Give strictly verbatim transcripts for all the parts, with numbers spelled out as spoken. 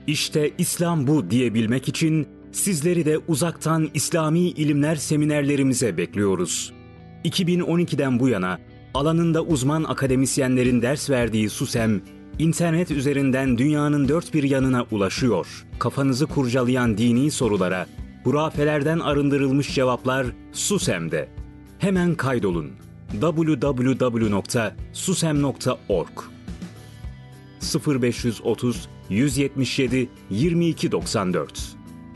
İşte İslam bu diyebilmek için sizleri de uzaktan İslami ilimler seminerlerimize bekliyoruz. iki bin on ikiden bu yana alanında uzman akademisyenlerin ders verdiği SUSEM, internet üzerinden dünyanın dört bir yanına ulaşıyor. Kafanızı kurcalayan dini sorulara hurafelerden arındırılmış cevaplar SUSEM'de. Hemen kaydolun. double-u double-u double-u nokta susem nokta org sıfır beş otuz yüz yetmiş yedi yirmi iki doksan dört.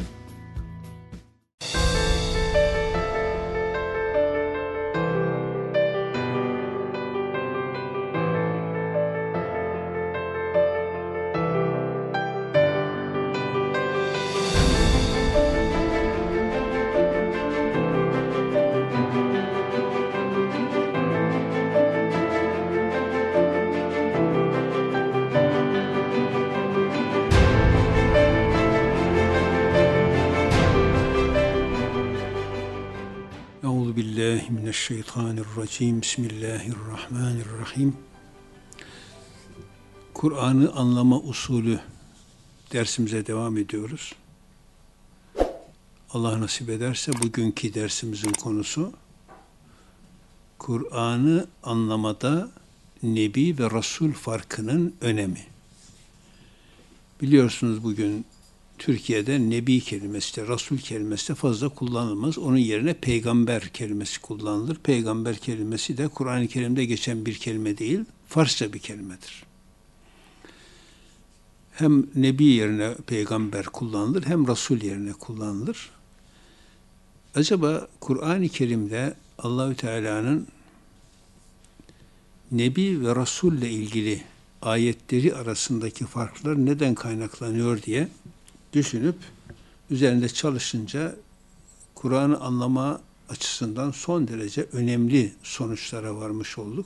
Euzubillahimineşşeytanirracim. Bismillahirrahmanirrahim. Kur'an'ı anlama usulü dersimize devam ediyoruz. Allah nasip ederse bugünkü dersimizin konusu Kur'an'ı anlamada Nebi ve Resul farkının önemi. Biliyorsunuz bugün Türkiye'de Nebi kelimesi de, Resul kelimesi de fazla kullanılmaz. Onun yerine peygamber kelimesi kullanılır. Peygamber kelimesi de Kur'an-ı Kerim'de geçen bir kelime değil, Farsça bir kelimedir. Hem Nebi yerine peygamber kullanılır, hem Resul yerine kullanılır. Acaba Kur'an-ı Kerim'de Allahü Teala'nın Nebi ve Resul ile ilgili ayetleri arasındaki farklar neden kaynaklanıyor diye düşünüp üzerinde çalışınca Kur'an'ı anlama açısından son derece önemli sonuçlara varmış olduk.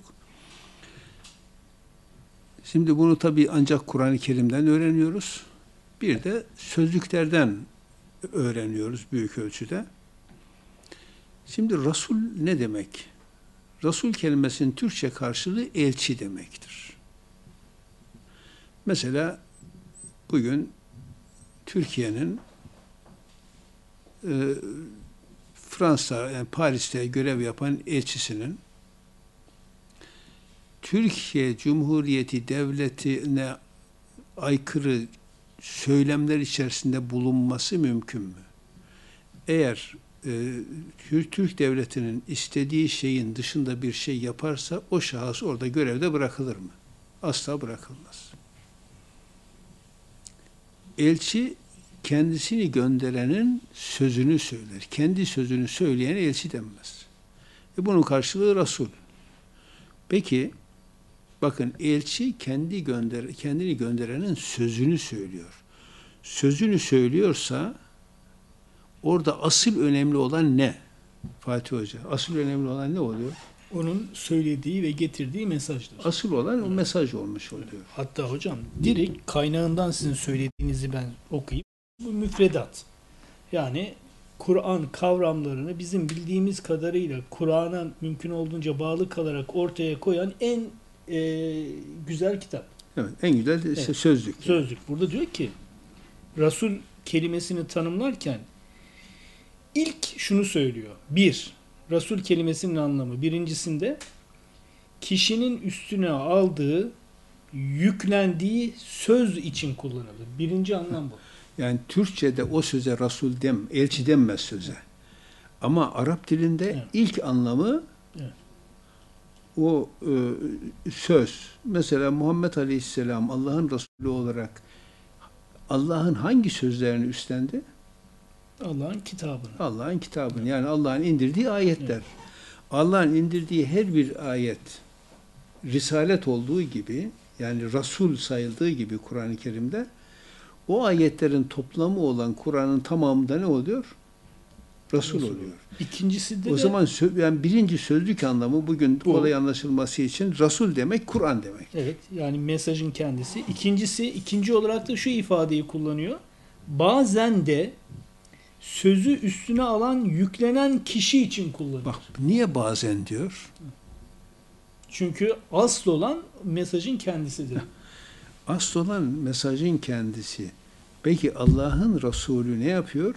Şimdi bunu tabii ancak Kur'an-ı Kerim'den öğreniyoruz. Bir de sözlüklerden öğreniyoruz büyük ölçüde. Şimdi Resul ne demek? Resul kelimesinin Türkçe karşılığı elçi demektir. Mesela bugün Türkiye'nin e, Fransa, yani Paris'te görev yapan elçisinin Türkiye Cumhuriyeti Devleti'ne aykırı söylemler içerisinde bulunması mümkün mü? Eğer e, Türk Devleti'nin istediği şeyin dışında bir şey yaparsa o şahıs orada görevde bırakılır mı? Asla bırakılmaz. Elçi kendisini gönderenin sözünü söyler. Kendi sözünü söyleyene elçi denmez. E bunun karşılığı Resul. Peki bakın, elçi kendi gönder kendini gönderenin sözünü söylüyor. Sözünü söylüyorsa orada asıl önemli olan ne? Fatih Hoca, asıl önemli olan ne oluyor? Onun söylediği ve getirdiği mesajdır. Asıl olan o mesaj olmuş oluyor. Hatta hocam direkt kaynağından sizin söylediğinizi ben okuyayım. Bu müfredat. Yani Kur'an kavramlarını bizim bildiğimiz kadarıyla Kur'an'a mümkün olduğunca bağlı kalarak ortaya koyan en e, güzel kitap. Evet, en güzel evet. sözlük. Sözlük. Burada diyor ki Resul kelimesini tanımlarken ilk şunu söylüyor. Bir, Resul kelimesinin anlamı. Birincisinde kişinin üstüne aldığı, yüklendiği söz için kullanılır. Birinci anlam bu. Yani Türkçe'de o söze Resul dem, elçi denmez söze. Ama Arap dilinde evet. ilk anlamı evet. o e, söz. Mesela Muhammed Aleyhisselam Allah'ın Resulü olarak Allah'ın hangi sözlerini üstlendi? Allah'ın kitabını. Allah'ın kitabını. Evet. Yani Allah'ın indirdiği ayetler. Evet. Allah'ın indirdiği her bir ayet risalet olduğu gibi, yani Resul sayıldığı gibi Kur'an-ı Kerim'de o ayetlerin toplamı olan Kur'an'ın tamamında ne oluyor? Resul, Resul oluyor. İkincisi de o de, zaman yani birinci sözlük anlamı bugün bu, kolay anlaşılması için Resul demek Kur'an demek. Evet, yani mesajın kendisi. İkincisi, ikinci olarak da şu ifadeyi kullanıyor. Bazen de sözü üstüne alan, yüklenen kişi için kullanılır. Bak, niye bazen diyor? Çünkü asıl olan mesajın kendisidir. Asıl olan mesajın kendisi. Peki Allah'ın Resulü ne yapıyor?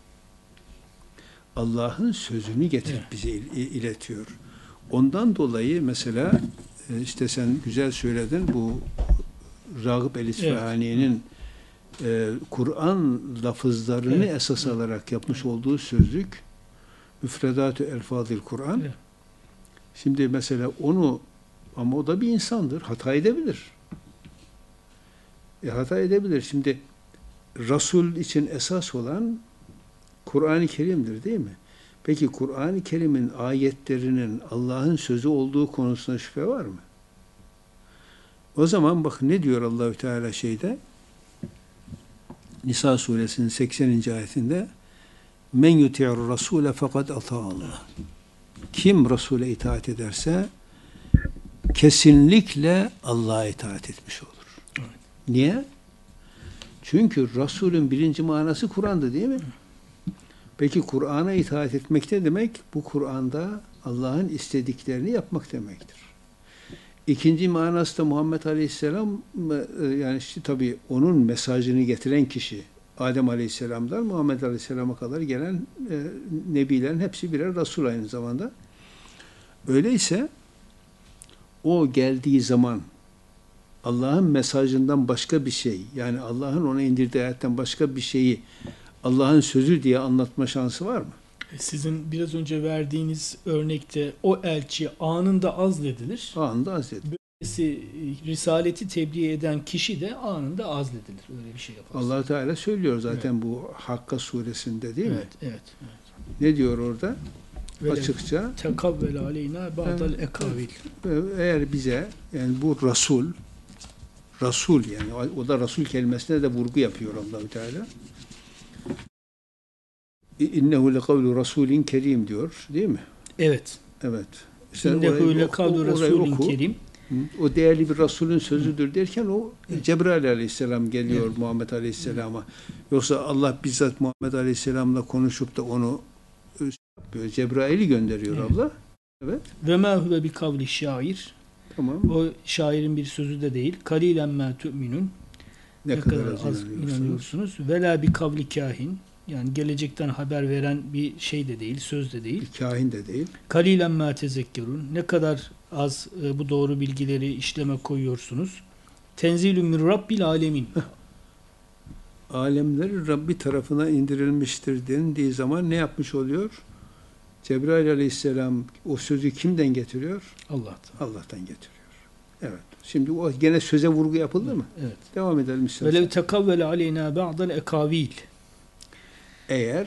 Allah'ın sözünü getirip Evet. bize il- iletiyor. Ondan dolayı mesela e, işte sen güzel söyledin, bu Ragıp el-İsfahani'nin e, Kur'an lafızlarını Evet. esas alarak yapmış olduğu sözlük Müfredat-ı Elfazil Kur'an. Evet. Şimdi mesela onu, ama o da bir insandır. Hata edebilir. E, hata edebilir. Şimdi Resul için esas olan Kur'an-ı Kerim'dir, değil mi? Peki Kur'an-ı Kerim'in ayetlerinin Allah'ın sözü olduğu konusunda şüphe var mı? O zaman bak ne diyor Allahü Teala şeyde, Nisa suresinin sekseninci ayetinde, men yuti'ur rasule fakat ata Allah. Kim Resul'e itaat ederse kesinlikle Allah'a itaat etmiş olur. Evet. Niye? Çünkü Resul'ün birinci manası Kur'an'dı, değil mi? Peki Kur'an'a itaat etmek ne demek? Bu Kur'an'da Allah'ın istediklerini yapmak demektir. İkinci manası da Muhammed Aleyhisselam, yani işte tabii onun mesajını getiren kişi Adem Aleyhisselam'dan Muhammed Aleyhisselam'a kadar gelen e, nebilerin hepsi birer Resul aynı zamanda. Öyleyse o geldiği zaman Allah'ın mesajından başka bir şey, yani Allah'ın ona indirdiği ayetten başka bir şeyi Allah'ın sözü diye anlatma şansı var mı? Sizin biraz önce verdiğiniz örnekte o elçi anında azledilir. Anında azlet. Böylesi risaleti tebliğ eden kişi de anında azledilir. Öyle bir şey yaparsa. Allah Teala söylüyor zaten evet. Bu Hakka suresinde, değil evet, mi? Evet, evet. Ne diyor orada? Vele Açıkça tekavvel aleyna ba'dal ekavil. Eğer bize, yani bu Resul Resul, yani o da Resul kelimesine de vurgu yapıyor Allah Teala. İnnehu lekavlu rasulin kerim diyor, değil mi? Evet. Evet. İnnehu lekavlu rasulin kerim. O değerli bir Resulün sözüdür derken o Cebrail Aleyhisselam geliyor evet. Muhammed Aleyhisselam'a. Yoksa Allah bizzat Muhammed Aleyhisselam'la konuşup da onu yapıyor. Cebrail'i gönderiyor evet. Allah. Evet. Ve ma huve bi kavli şair. Tamam. O şairin bir sözü de değil. Kalilen ma tu'minun. Ne, ne kadar, kadar az, az inanıyorsunuz. Ve la bi kavli kahin. Yani gelecekten haber veren bir şey de değil, söz de değil. Bir kahin de değil. Kalilen ma tezekkerun. Ne kadar az e, bu doğru bilgileri işleme koyuyorsunuz. Tenzilü min rabbil alemin. Alemler Rabbi tarafına indirilmiştir dendiği zaman ne yapmış oluyor? Cebrail Aleyhisselam o sözü kimden getiriyor? Allah'tan. Allah'tan getiriyor. Evet. Şimdi o gene söze vurgu yapıldı mı? Evet. Devam edelim istersen. Velev tekavvele aleyna ba'dal ekavil. Eğer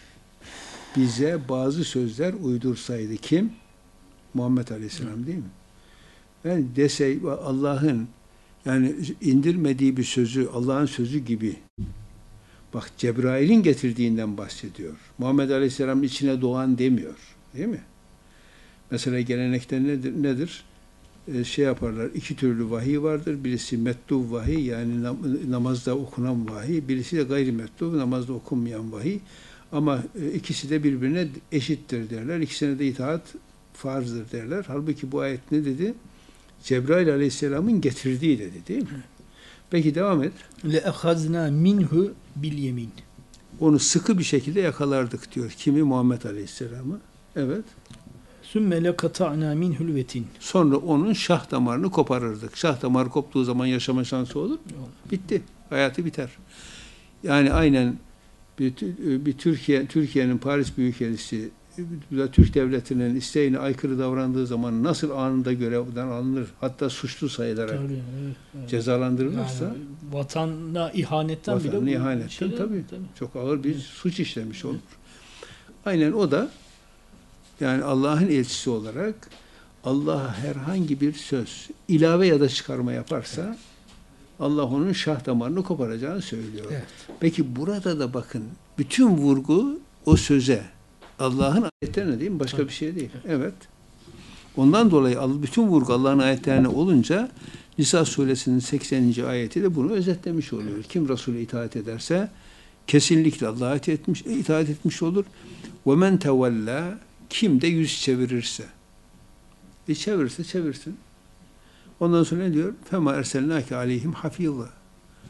bize bazı sözler uydursaydı kim? Muhammed Aleyhisselam, değil mi? Yani dese Allah'ın, yani indirmediği bir sözü Allah'ın sözü gibi, bak Cebrail'in getirdiğinden bahsediyor. Muhammed Aleyhisselam'ın içine doğan demiyor. Değil mi? Mesela gelenekte nedir? nedir? Ee, şey yaparlar, iki türlü vahiy vardır. Birisi metluv vahiy, yani namazda okunan vahiy. Birisi de gayri metluv, namazda okunmayan vahiy. Ama e, ikisi de birbirine eşittir derler. İkisine de itaat farzdır derler. Halbuki bu ayet ne dedi? Cebrail Aleyhisselam'ın getirdiği dedi, değil mi? Peki devam et. لَاَخَذْنَا minhu bil yemin. Onu sıkı bir şekilde yakalardık diyor. Kimi? Muhammed Aleyhisselam'ı. Evet. ثُمَّ لَقَطَعْنَا مِنْهُ الْوَتِينَ. Sonra onun şah damarını koparırdık. Şah damarı koptuğu zaman yaşama şansı olur mu? Bitti. Hayatı biter. Yani aynen bir, bir Türkiye Türkiye'nin Paris Büyükelçisi Türk devletinin isteğine aykırı davrandığı zaman nasıl anında görevden alınır, hatta suçlu sayılarak tabii, evet, evet. cezalandırılırsa, yani vatana ihanetten vatana bile ihanetten şeyden, tabii, tabii çok ağır bir evet. suç işlemiş olur. Evet. Aynen o da yani Allah'ın elçisi olarak Allah'a herhangi bir söz, ilave ya da çıkarma yaparsa evet. Allah onun şah damarını koparacağını söylüyor. Evet. Peki burada da bakın, bütün vurgu o söze, Allah'ın ayetlerine, değil mi? Başka Tabii. bir şey değil. Evet. Ondan dolayı bütün vurgu Allah'ın ayetlerine olunca Nisa suresinin sekseninci ayeti de bunu özetlemiş oluyor. Kim Resul'e itaat ederse kesinlikle Allah'a itaat etmiş, itaat etmiş olur. وَمَنْ تَوَلَّا Kim de yüz çevirirse. E çevirirse çevirsin. Ondan sonra ne diyor? فَمَا اَرْسَلْنَاكَ عَلَيْهِمْ حَفِيظًا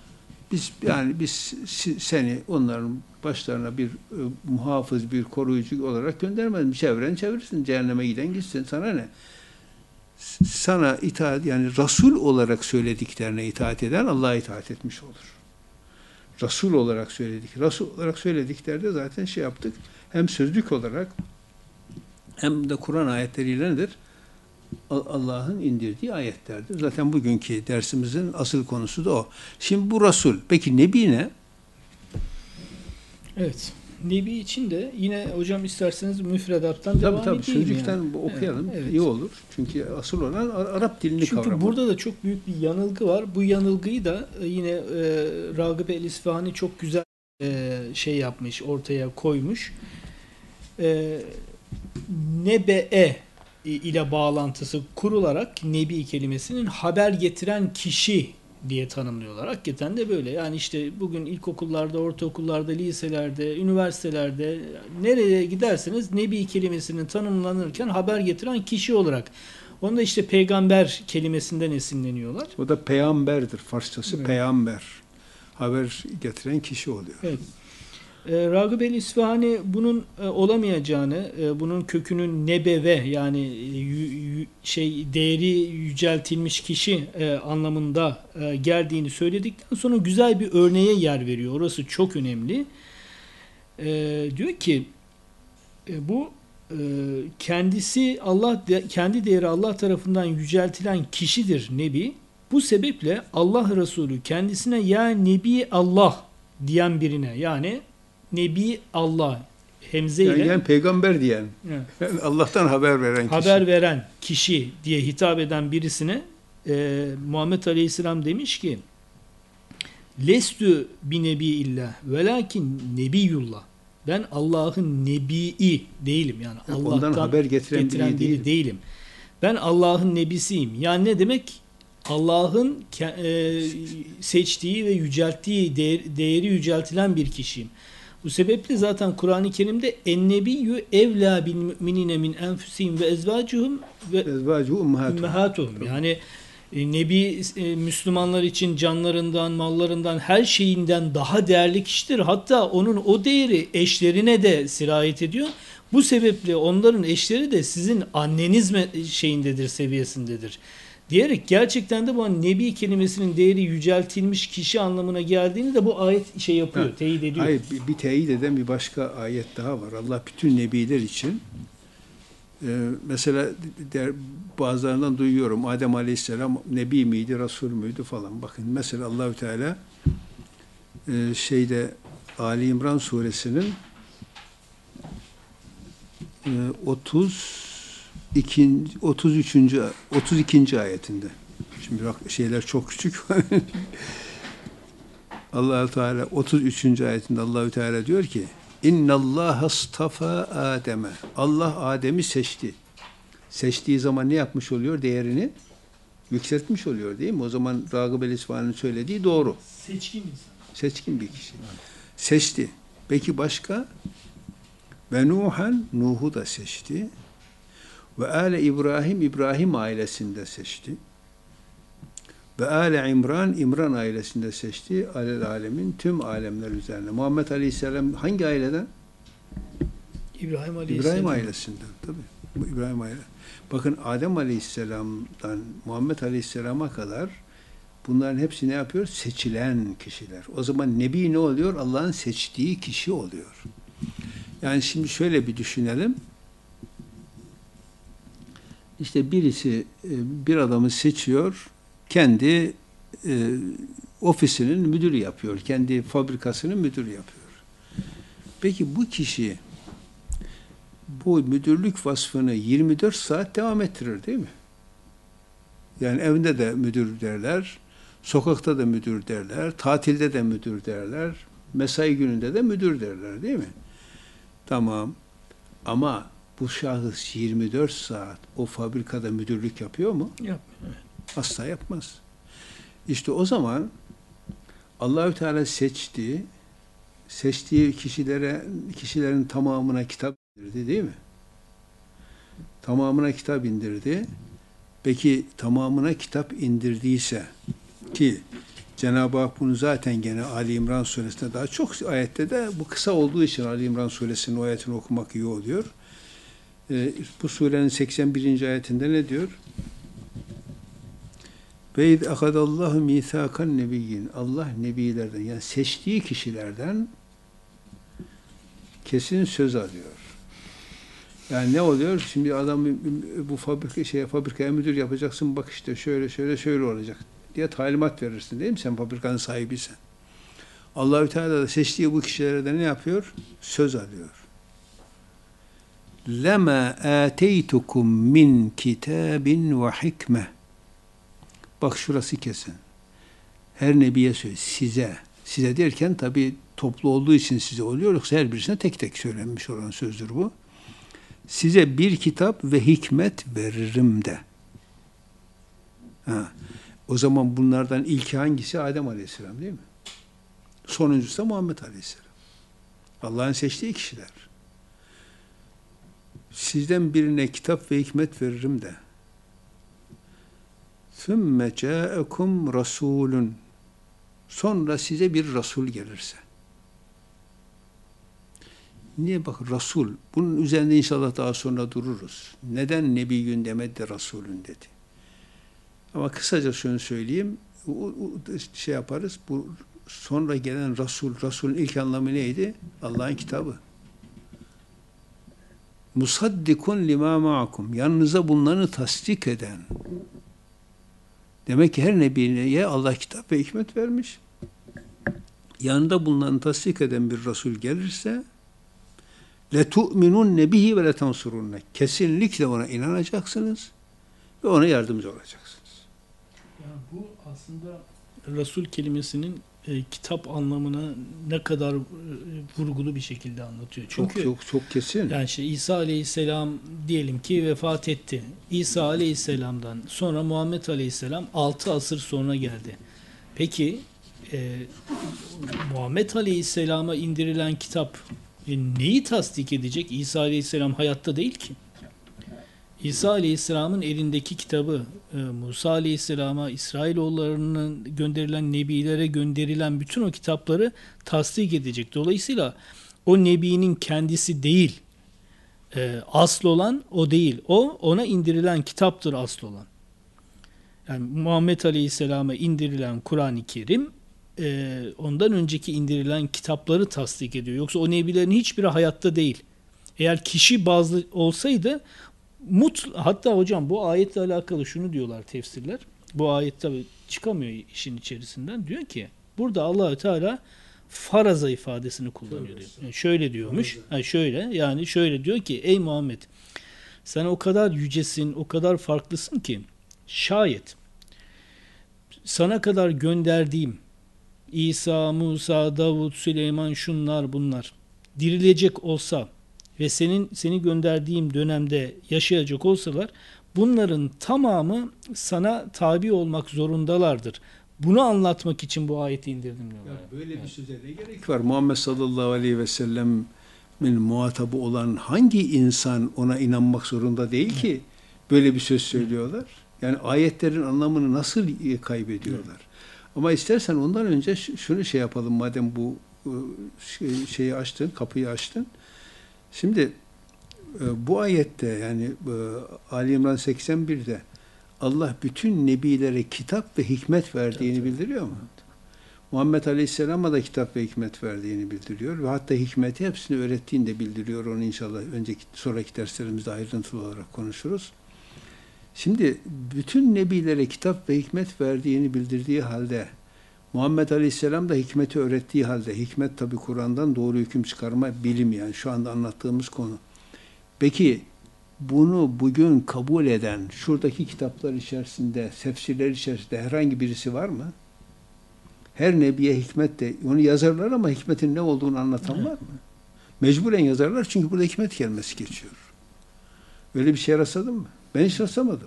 biz yani biz seni onların başlarına bir e, muhafız, bir koruyucu olarak göndermedim. Çevren çevirsin, cehenneme giden gitsin. Sana ne? Sana itaat, yani Resul olarak söylediklerine itaat eden Allah'a itaat etmiş olur. Resul olarak söyledik. Resul olarak söylediklerde zaten şey yaptık. Hem sözlük olarak hem de Kur'an ayetleriyle nedir? Allah'ın indirdiği ayetlerdir. Zaten bugünkü dersimizin asıl konusu da o. Şimdi bu Resul. Peki Nebi ne? Evet. Nebi için de yine hocam isterseniz müfredattan tabii, devam tabii, edeyim. sözlükten yani. okuyalım. Evet, evet. İyi olur. Çünkü asıl olan Arap dilini Çünkü kavramak. burada da çok büyük bir yanılgı var. Bu yanılgıyı da yine e, Ragıp el-İsfahani çok güzel e, şey yapmış, ortaya koymuş. E, Nebe'e ile bağlantısı kurularak Nebi kelimesinin haber getiren kişi diye tanımlıyorlar. Hakikaten de böyle. Yani işte bugün ilkokullarda, ortaokullarda, liselerde, üniversitelerde nereye giderseniz Nebi kelimesinin tanımlanırken haber getiren kişi olarak. Onu da işte peygamber kelimesinden esinleniyorlar. O da peygamberdir. Farsçası evet. peygamber. Haber getiren kişi oluyor. Evet. E, Ragıp el-İsfahani bunun e, olamayacağını, e, bunun kökünün nebeve yani e, y, y, şey değeri yüceltilmiş kişi e, anlamında e, geldiğini söyledikten sonra güzel bir örneğe yer veriyor. Orası çok önemli. E, diyor ki e, bu e, kendisi Allah de, kendi değeri Allah tarafından yüceltilen kişidir Nebi. Bu sebeple Allah Resulü kendisine ya Nebi Allah diyen birine yani Nebi Allah hemze ile yani, yani peygamber diyen, evet, yani Allah'tan haber veren kişi. haber veren kişi diye hitap eden birisine e, Muhammed Aleyhisselam demiş ki Lestü bi nebi illah velakin nebiyullah. Ben Allah'ın nebii değilim. Yani yani Allah'tan haber getiren, getiren biri değil. değilim. Ben Allah'ın nebisiyim. Yani ne demek? Allah'ın e, seçtiği ve yücelttiği, değer, değeri yüceltilen bir kişiyim. Bu sebeple zaten Kur'an-ı Kerim'de en-nebiyyü evlâ bil müminine min enfusihim ve ezvâcuhum ve ezvâcuhu ümmehâtuhum. Yani e, Nebi e, Müslümanlar için canlarından, mallarından, her şeyinden daha değerli kişidir. Hatta onun o değeri eşlerine de sirayet ediyor. Bu sebeple onların eşleri de sizin anneniz şeyindedir, seviyesindedir. Diyerek gerçekten de bu Nebi kelimesinin değeri yüceltilmiş kişi anlamına geldiğini de bu ayet şey yapıyor, ha, teyit ediyor. Hayır, bir, bir teyit eden bir başka ayet daha var. Allah bütün nebiler için e, mesela der, bazılarından duyuyorum Adem Aleyhisselam nebi miydi, Resul müydü falan. Bakın mesela Allahü Teala e, şeyde Ali İmran suresinin e, otuz İkinci, otuz üçüncü otuz ikinci ayetinde. Şimdi bak şeyler çok küçük. Allah Teala otuz üçüncü ayetinde Allahü Teala diyor ki: "İnnallaha astafa Adem'e." Allah Adem'i seçti. Seçtiği zaman ne yapmış oluyor? Değerini yükseltmiş oluyor, değil mi? O zaman Ragıp el-İsfahani'nin söylediği doğru. Seçkin insan. Seçkin bir kişi. Seçti. Peki başka? Ve Nuhan, Nuh'u da seçti. Ve âle İbrahim, İbrahim ailesinde seçti. Ve âle İmran, İmran ailesinde seçti. Alel alemin, tüm alemler üzerine. Muhammed Aleyhisselam hangi aileden? İbrahim Aleyhisselam. İbrahim ailesinden, tabii. Bu İbrahim ailesi. Bakın Adem Aleyhisselam'dan Muhammed Aleyhisselam'a kadar bunların hepsi ne yapıyor? Seçilen kişiler. O zaman Nebi ne oluyor? Allah'ın seçtiği kişi oluyor. Yani şimdi şöyle bir düşünelim. İşte birisi bir adamı seçiyor, kendi e, ofisinin müdürü yapıyor, kendi fabrikasının müdürü yapıyor. Peki bu kişi bu müdürlük vasfını yirmi dört saat devam ettirir, değil mi? Yani evinde de müdür derler, sokakta da müdür derler, tatilde de müdür derler, mesai gününde de müdür derler, değil mi? Tamam. Ama bu şahıs yirmi dört saat o fabrikada müdürlük yapıyor mu? Yapmıyor. Asla yapmaz. İşte o zaman Allahü Teala seçti, seçtiği kişilere, kişilerin tamamına kitap indirdi, değil mi? Tamamına kitap indirdi. Peki tamamına kitap indirdiyse ki Cenab-ı Hak bunu zaten gene Ali İmran suresinde daha çok ayette de bu kısa olduğu için Ali İmran suresinin o ayetini okumak iyi oluyor. Ee, bu surenin seksen birinci ayetinde ne diyor? Ve iz akadallahu mîthâkan nebiyyin. Allah nebilerden yani seçtiği kişilerden kesin söz alıyor. Yani ne oluyor? Şimdi adam bu fabrika şeye fabrikaya müdür yapacaksın. Bak işte şöyle şöyle şöyle olacak diye talimat verirsin değil mi? Sen fabrikanın sahibiysen. Allahü Teala da seçtiği bu kişilerden ne yapıyor? Söz alıyor. Lema ateytukum min kitabin ve hikme. Bak şurası kesin. Her nebiye söz size. Size derken tabii toplu olduğu için size oluyor. Yoksa her birisine tek tek söylenmiş olan sözdür bu. Size bir kitap ve hikmet veririm de. Ha. O zaman bunlardan ilki hangisi? Adem Aleyhisselam değil mi? Sonuncusu da Muhammed Aleyhisselam. Allah'ın seçtiği kişiler. Sizden birine kitap ve hikmet veririm de. ثُمَّ جَاءَكُمْ رَسُولٌ. Sonra size bir Resul gelirse. Niye bak Resul? Bunun üzerinde inşallah daha sonra dururuz. Neden Nebiyyün demedi de Resulün dedi. Ama kısaca şunu söyleyeyim. O, o, şey yaparız. Bu sonra gelen Resul, Resulün ilk anlamı neydi? Allah'ın kitabı. Musaddikun lima ma'akum. Yanınıza bunları tasdik eden. Demek ki her nebiye Allah kitap ve hikmet vermiş. Yanında bunları tasdik eden bir Resul gelirse letu'minunne bihi ve letansurunne. Kesinlikle ona inanacaksınız ve ona yardımcı olacaksınız. Yani bu aslında Resul kelimesinin e, kitap anlamına ne kadar e, vurgulu bir şekilde anlatıyor. Çünkü çok çok çok kesin. Yani işte İsa Aleyhisselam diyelim ki vefat etti. İsa Aleyhisselam'dan sonra Muhammed Aleyhisselam altı asır sonra geldi. Peki e, Muhammed Aleyhisselam'a indirilen kitap e, neyi tasdik edecek? İsa Aleyhisselam hayatta değil ki. İsa Aleyhisselam'ın elindeki kitabı, e, Musa Aleyhisselam'a, İsrailoğullarının gönderilen nebilere gönderilen bütün o kitapları tasdik edecek. Dolayısıyla o nebinin kendisi değil, e, asıl olan o değil. O, ona indirilen kitaptır asıl olan. Yani Muhammed Aleyhisselam'a indirilen Kur'an-ı Kerim, e, ondan önceki indirilen kitapları tasdik ediyor. Yoksa o nebilerin hiçbiri hayatta değil. Eğer kişi bazlı olsaydı, Mut, hatta hocam bu ayetle alakalı şunu diyorlar tefsirler. Bu ayet tabi çıkamıyor işin içerisinden. Diyor ki burada Allahü Teala faraza ifadesini kullanıyor diyor. Yani şöyle diyormuş. Yani şöyle yani şöyle diyor ki ey Muhammed sen o kadar yücesin, o kadar farklısın ki şayet sana kadar gönderdiğim İsa, Musa, Davud, Süleyman şunlar bunlar dirilecek olsa ve senin seni gönderdiğim dönemde yaşayacak olsalar bunların tamamı sana tabi olmak zorundalardır. Bunu anlatmak için bu ayeti indirdim diyorlar. Ya böyle evet. Bir söze ne gerek var? Muhammed sallallahu aleyhi ve sellem'in muhatabı olan hangi insan ona inanmak zorunda değil ki? Evet. Böyle bir söz söylüyorlar. Yani ayetlerin anlamını nasıl kaybediyorlar? Evet. Ama istersen ondan önce şunu şey yapalım madem bu şeyi açtın, kapıyı açtın. Şimdi bu ayette yani Ali İmran seksen birde Allah bütün nebilere kitap ve hikmet verdiğini evet. bildiriyor mu? Evet. Muhammed Aleyhisselam'a da kitap ve hikmet verdiğini bildiriyor ve hatta hikmeti hepsini öğrettiğini de bildiriyor. Onu inşallah önceki sonraki derslerimizde ayrıntılı olarak konuşuruz. Şimdi bütün nebilere kitap ve hikmet verdiğini bildirdiği halde Muhammed Aleyhisselam da hikmeti öğrettiği halde, hikmet tabi Kur'an'dan doğru hüküm çıkarma bilim yani şu anda anlattığımız konu. Peki bunu bugün kabul eden şuradaki kitaplar içerisinde, tefsirler içerisinde herhangi birisi var mı? Her nebiye hikmet de, onu yazarlar ama hikmetin ne olduğunu anlatan evet. var mı? Mecburen yazarlar çünkü burada hikmet kelimesi geçiyor. Öyle bir şey rastladın mı? Ben hiç rastlamadım.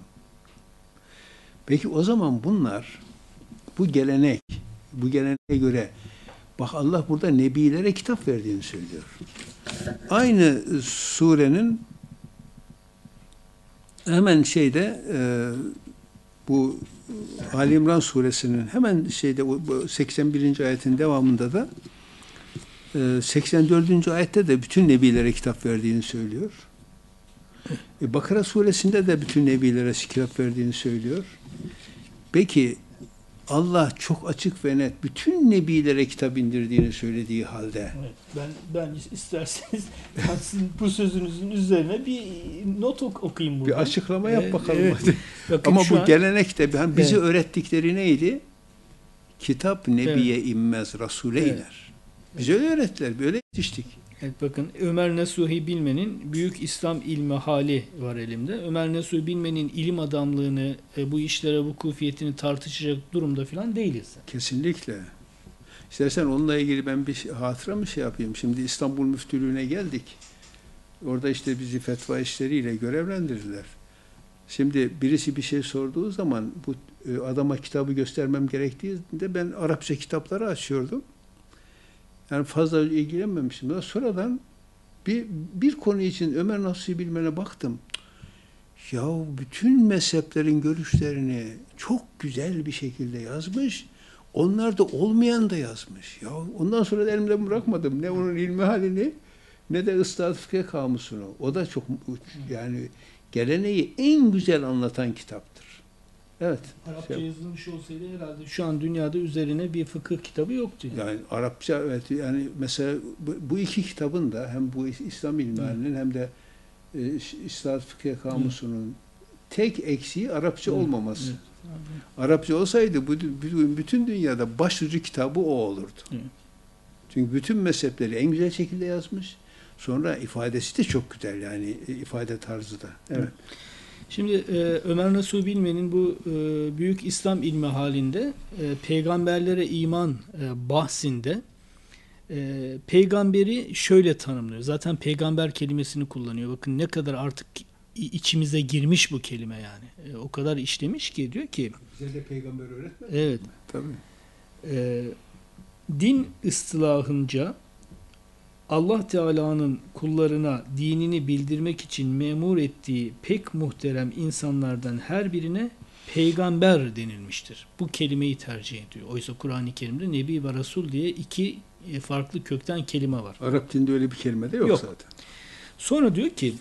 Peki o zaman bunlar, bu gelenek, bu geleneğe göre bak Allah burada nebilere kitap verdiğini söylüyor. Aynı surenin hemen şeyde bu Ali İmran suresinin hemen şeyde seksen birinci ayetin devamında da seksen dördüncü ayette de bütün nebilere kitap verdiğini söylüyor. Bakara suresinde de bütün nebilere kitap verdiğini söylüyor. Peki Allah çok açık ve net bütün nebilere kitap indirdiğini söylediği halde. Evet, ben ben isterseniz ben sizin bu sözünüzün üzerine bir not ok okuyayım burada. Bir açıklama yap bakalım. Evet, evet. Bakın ama bu an, gelenekte yani bizi evet. öğrettikleri neydi? Kitap nebiye evet. inmez, Resul'e evet. iner. Bize öyle öğrettiler, böyle yetiştik. Evet, bakın Ömer Nasuhi Bilmen'in Büyük İslam İlmi Hali var elimde. Ömer Nasuhi Bilmen'in ilim adamlığını, e, bu işlere vukufiyetini tartışacak durumda falan değiliz. Kesinlikle. İstersen onunla ilgili ben bir hatıra mı şey yapayım? Şimdi İstanbul Müftülüğü'ne geldik. Orada işte bizi fetva işleriyle görevlendirdiler. Şimdi birisi bir şey sorduğu zaman bu e, adama kitabı göstermem gerektiğinde ben Arapça kitapları açıyordum. Yani fazla ilgilenmemiştim. Daha sonradan bir, bir konu için Ömer Nasuhi Bilmen'e baktım. Ya bütün mezheplerin görüşlerini çok güzel bir şekilde yazmış. Onlar da olmayan da yazmış. Ya ondan sonra da elimden bırakmadım. Ne onun ilmi halini ne de Islahat Fıkıh Kamusu'nu. O da çok yani geleneği en güzel anlatan kitaptır. Evet. Arapça şey, yazılmış olsaydı herhalde şu an dünyada üzerine bir fıkıh kitabı yoktu. Yani, yani Arapça evet yani mesela bu, bu iki kitabın da hem bu İslam ilmihalinin hem de e, İslahat Fıkıh Kamusu'nun Hı. tek eksiği Arapça Hı. olmaması. Hı. Arapça olsaydı bu bütün dünyada başucu kitabı o olurdu. Hı. Çünkü bütün mezhepleri en güzel şekilde yazmış. Sonra ifadesi de çok güzel yani ifade tarzı da. Evet. Hı. Şimdi e, Ömer Nasuhi Bilmen'in bu e, Büyük İslam İlmi Halinde e, peygamberlere iman e, bahsinde e, peygamberi şöyle tanımlıyor. Zaten peygamber kelimesini kullanıyor. Bakın ne kadar artık içimize girmiş bu kelime yani. E, o kadar işlemiş ki diyor ki. Bize de peygamber öğretmedi. Evet. Tabii. E, din ıstılahınca Allah Teala'nın kullarına dinini bildirmek için memur ettiği pek muhterem insanlardan her birine peygamber denilmiştir. Bu kelimeyi tercih ediyor. Oysa Kur'an-ı Kerim'de Nebi ve Resul diye iki farklı kökten kelime var. Arap dilinde öyle bir kelime de yok, yok. zaten. Sonra diyor ki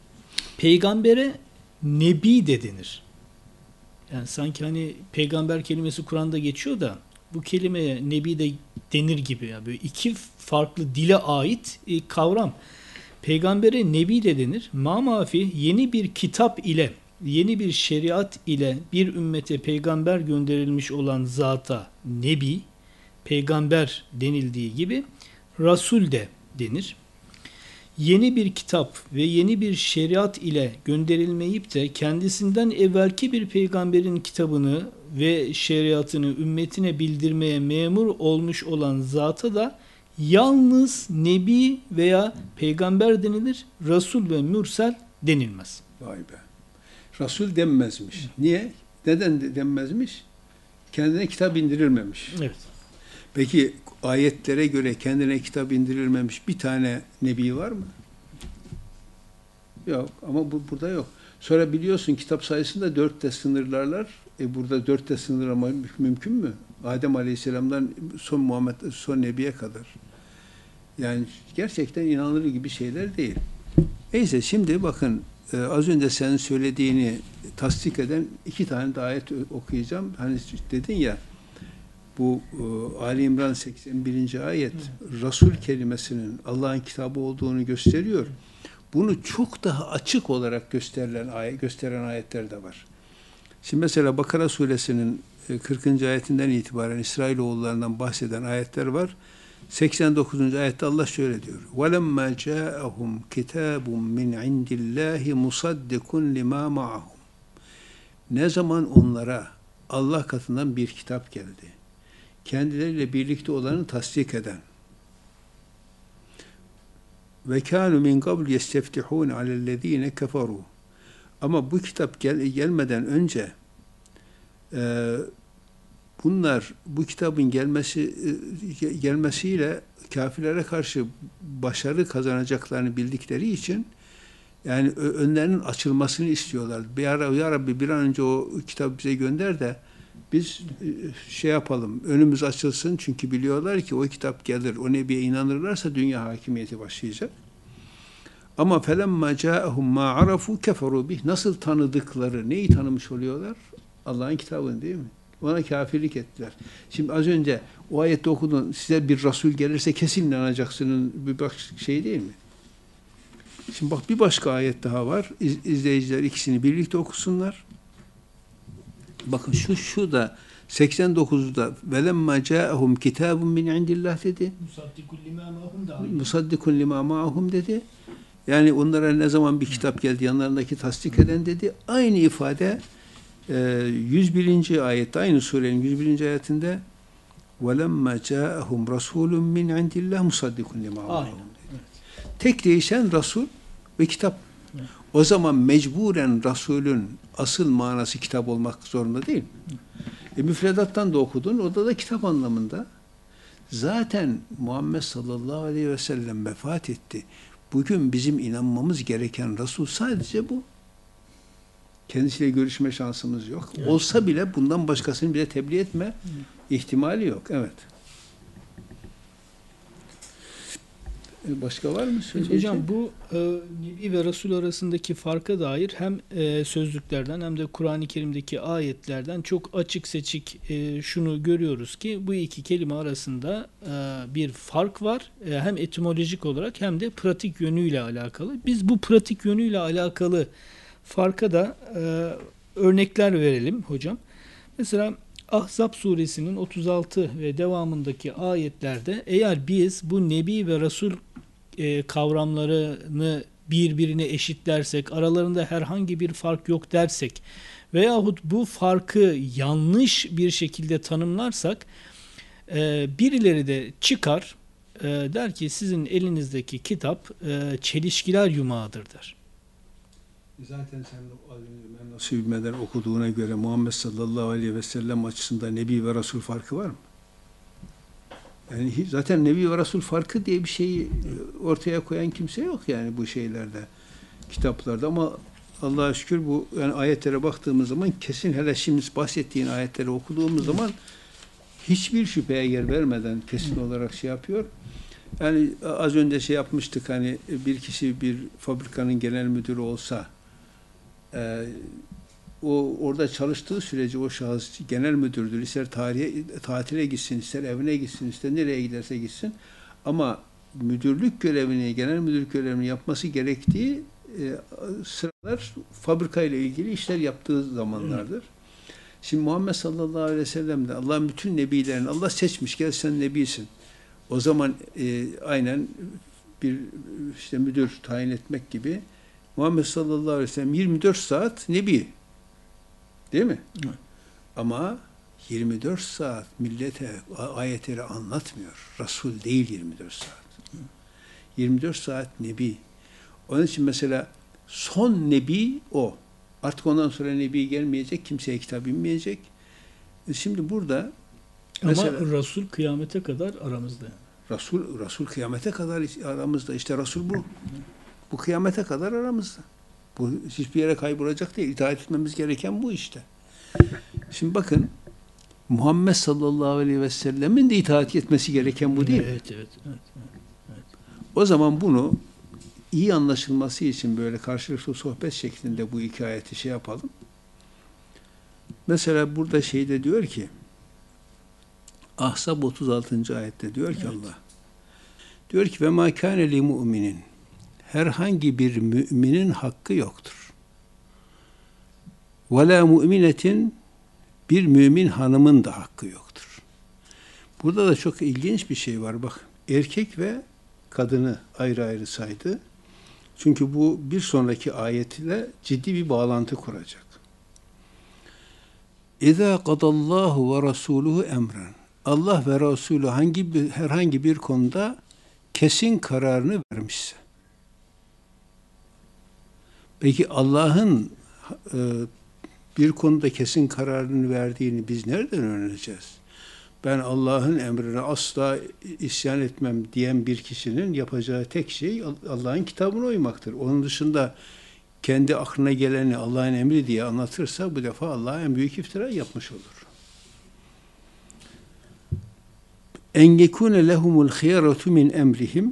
peygambere Nebi de denir. Yani sanki hani peygamber kelimesi Kur'an'da geçiyor da bu kelimeye Nebi de denir gibi. Yani böyle iki farklı dile ait e, kavram. Peygambere Nebi de denir. Mamafi yeni bir kitap ile, yeni bir şeriat ile bir ümmete peygamber gönderilmiş olan zata Nebi, peygamber denildiği gibi Resul de denir. Yeni bir kitap ve yeni bir şeriat ile gönderilmeyip de kendisinden evvelki bir peygamberin kitabını ve şeriatını ümmetine bildirmeye memur olmuş olan zata da yalnız Nebi veya peygamber denilir, Resul ve Mürsel denilmez. Vay be. Resul denmezmiş. Niye? Neden denmezmiş? Kendine kitap indirilmemiş. Evet. Peki ayetlere göre kendine kitap indirilmemiş bir tane Nebi var mı? Yok. Ama bu burada yok. Sonra biliyorsun kitap sayısında dörtte sınırlarlar. E burada dörtte sınırlama mümkün mü? Adem Aleyhisselam'dan son Muhammed, son Nebi'ye kadar. Yani gerçekten inanılır gibi şeyler değil. Neyse şimdi bakın e, az önce senin söylediğini tasdik eden iki tane de ayet okuyacağım. Hani dedin ya bu e, Ali İmran seksen birinci ayet evet. Resul kelimesinin Allah'ın kitabı olduğunu gösteriyor. Bunu çok daha açık olarak gösterilen ayet, gösteren ayetler de var. Şimdi mesela Bakara suresinin kırkıncı ayetinden itibaren İsrailoğullarından bahseden ayetler var. seksen dokuzuncu ayette Allah şöyle diyor. وَلَمَّا جَاءَهُمْ كِتَابٌ مِنْ عِنْدِ اللّٰهِ مُصَدِّقٌ لِمَا مَعَهُمْ Ne zaman onlara Allah katından bir kitap geldi, kendileriyle birlikte olanı tasdik eden ve kânû min qabl yesteftihûn alellezîne keferû ama bu kitap gel gelmeden önce e, bunlar bu kitabın gelmesi e, gelmesiyle kafirlere karşı başarı kazanacaklarını bildikleri için Yani önlerinin açılmasını istiyorlar. Bir ara, ya Rabbi bir an önce o kitabı bize gönder de biz şey yapalım, önümüz açılsın. Çünkü biliyorlar ki o kitap gelir, o Nebi'ye inanırlarsa dünya hakimiyeti başlayacak. Ama فَلَمَّا جَاءَهُمْ مَا عَرَفُوا كَفَرُوا بِهِ. Nasıl tanıdıkları, neyi tanımış oluyorlar? Allah'ın kitabını, değil mi? Ona kafirlik ettiler. Şimdi az önce o ayette okudun, size bir Resul gelirse kesin inanacaksının bir bak şey değil mi? Şimdi bak bir başka ayet daha var. İz, izleyiciler ikisini birlikte okusunlar. Bakın şu şu da seksen dokuzda velemma ca'ahum kitabun min indillah dedi. Musaddikun lima ma'hum da. Musaddikun lima ma'hum dedi. Yani onlara ne zaman bir kitap geldi yanlarındaki tasdik eden dedi. Aynı ifade yüz birinci ayette, aynı surenin yüz birinci ayetinde velemma ca'ahum rasulun min indillah musaddikun lima ma'hum dedi. Tek değişen Resul ve kitap. Evet. O zaman mecburen Resulün asıl manası kitap olmak zorunda değil mi? E, müfredattan da okudun, orada da kitap anlamında. Zaten Muhammed sallallahu aleyhi ve sellem vefat etti. Bugün bizim inanmamız gereken Resul sadece bu. Kendisiyle görüşme şansımız yok. Evet. Olsa bile bundan başkasını bize tebliğ etme evet. ihtimali yok. Evet. Başka var mı? Hocam bu e, Nebi ve Resul arasındaki farka dair hem e, sözlüklerden hem de Kur'an-ı Kerim'deki ayetlerden çok açık seçik e, şunu görüyoruz ki bu iki kelime arasında e, bir fark var. E, hem etimolojik olarak hem de pratik yönüyle alakalı. Biz bu pratik yönüyle alakalı farka da e, örnekler verelim hocam. Mesela Ahzab suresinin otuz altı ve devamındaki ayetlerde eğer biz bu Nebi ve Resul e, kavramlarını birbirine eşitlersek, aralarında herhangi bir fark yok dersek veyahut bu farkı yanlış bir şekilde tanımlarsak e, birileri de çıkar e, der ki sizin elinizdeki kitap e, çelişkiler yumağıdır der. Zaten sen ben nasıl bilmeden okuduğuna göre Muhammed sallallahu aleyhi ve sellem açısından Nebi ve Resul farkı var mı? Yani zaten Nebi ve Resul farkı diye bir şeyi ortaya koyan kimse yok yani bu şeylerde, kitaplarda. Ama Allah'a şükür bu yani ayetlere baktığımız zaman kesin, hele şimdi bahsettiğin ayetleri okuduğumuz zaman hiçbir şüpheye yer vermeden kesin olarak şey yapıyor. Yani az önce şey yapmıştık, hani bir kişi bir fabrikanın genel müdürü olsa Ee, o orada çalıştığı sürece o şahıs genel müdürdür. İster tarihe, tatile gitsin, ister evine gitsin, ister nereye giderse gitsin. Ama müdürlük görevini, genel müdürlük görevini yapması gerektiği e, sıralar fabrikayla ilgili işler yaptığı zamanlardır. Şimdi Muhammed sallallahu aleyhi ve sellem de Allah'ın bütün nebilerini Allah seçmiş, gel sen nebisin. O zaman e, aynen bir işte müdür tayin etmek gibi Muhammed sallallahu aleyhi ve sellem yirmi dört saat nebi. Değil mi? Evet. Ama yirmi dört saat millete ayetleri anlatmıyor. Resul değil yirmi dört saat. Evet. yirmi dört saat nebi. Onun için mesela son nebi o. Artık ondan sonra nebi gelmeyecek, kimseye kitap inmeyecek. Şimdi burada mesela, ama Resul kıyamete kadar aramızda. Resul, Resul kıyamete kadar aramızda. İşte Resul bu. Evet. Bu kıyamete kadar aramızda. Bu hiçbir yere kaybolacak değil. İtaat etmemiz gereken bu işte. Şimdi bakın, Muhammed sallallahu aleyhi ve sellemin de itaat etmesi gereken bu değil mi? Evet, evet, evet, evet. O zaman bunu iyi anlaşılması için böyle karşılıklı sohbet şeklinde bu iki ayeti şey yapalım. Mesela burada şeyde diyor ki, Ahzab otuz altıncı ayette diyor ki evet. Allah, diyor ki ve mâ kâne li mu'minin, herhangi bir müminin hakkı yoktur. Ve la mu'minetin, bir mümin hanımın da hakkı yoktur. Burada da çok ilginç bir şey var. Bak, erkek ve kadını ayrı ayrı saydı. Çünkü bu bir sonraki ayetle ciddi bir bağlantı kuracak. İzâ kadallâhu ve rasûluhu emren. Allah ve Resulü hangi bir, herhangi bir konuda kesin kararını vermişse. Peki Allah'ın e, bir konuda kesin kararını verdiğini biz nereden öğreneceğiz? ben Allah'ın emrine asla isyan etmem diyen bir kişinin yapacağı tek şey Allah'ın kitabına uymaktır. Onun dışında kendi aklına geleni Allah'ın emri diye anlatırsa bu defa Allah'a en büyük iftira yapmış olur. En yekune lehumul khiyaratu min emrihim,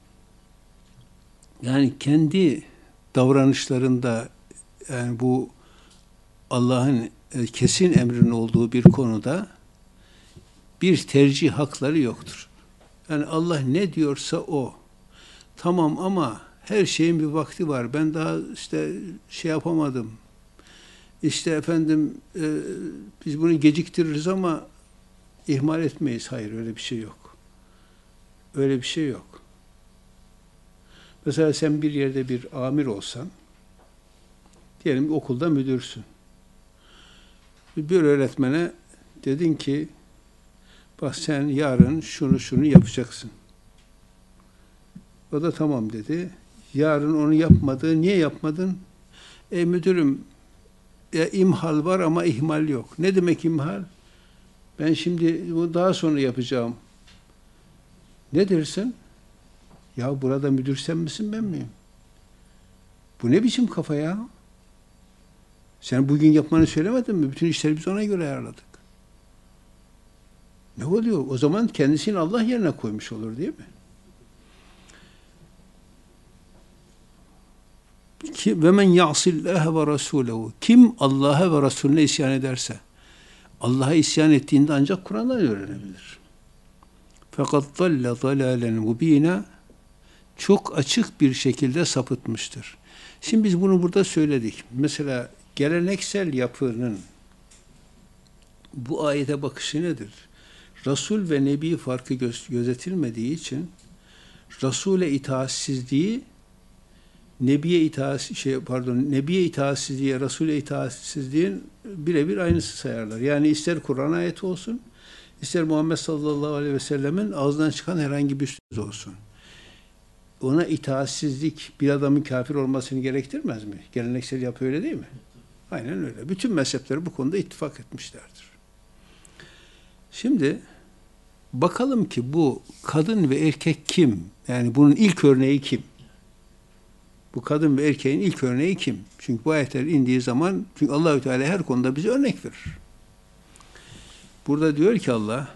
yani kendi davranışlarında, yani bu Allah'ın kesin emrinin olduğu bir konuda bir tercih hakları yoktur. Yani Allah ne diyorsa o. Tamam ama her şeyin bir vakti var. Ben daha işte şey yapamadım. İşte efendim e, biz bunu geciktiririz ama ihmal etmeyiz. Hayır, öyle bir şey yok. Öyle bir şey yok. Mesela sen bir yerde bir amir olsan, diyelim okulda müdürsün. Bir öğretmene dedin ki, bak sen yarın şunu şunu yapacaksın. O da tamam dedi. Yarın onu yapmadı. Niye yapmadın? E müdürüm, ya imhal var ama ihmal yok. Ne demek imhal? Ben şimdi bu daha sonra yapacağım. Ne dersin? Ya burada müdür sen misin, ben miyim? Bu ne biçim kafa ya? Sen bugün yapmanı söylemedin mi? Bütün işleri biz ona göre ayarladık. Ne oluyor? O zaman kendisini Allah yerine koymuş olur, değil mi? Ve men ya'sillâhe ve rasûlehu. Kim Allah'a ve Resulüne isyan ederse, Allah'a isyan ettiğinde ancak Kur'an'dan öğrenebilir. Fakat dalle dalâlen mubînâ, çok açık bir şekilde sapıtmıştır. Şimdi biz bunu burada söyledik. Mesela geleneksel yapının bu ayete bakışı nedir? Resul ve Nebi farkı göz, gözetilmediği için Resul'e itaatsizliği Nebiye itaat şey pardon Nebiye itaatsizliğe, Resul'e itaatsizliğin birebir aynısı sayarlar. Yani ister Kur'an ayeti olsun, ister Muhammed sallallahu aleyhi ve sellemin ağzından çıkan herhangi bir söz olsun. Ona itaatsizlik bir adamın kafir olmasını gerektirmez mi? Geleneksel yapı öyle değil mi? Aynen öyle. Bütün mezhepler bu konuda ittifak etmişlerdir. Şimdi bakalım ki bu kadın ve erkek kim? Yani bunun ilk örneği kim? Bu kadın ve erkeğin ilk örneği kim? Çünkü bu ayetler indiği zaman, çünkü Allahü Teala her konuda bize örnek verir. Burada diyor ki Allah,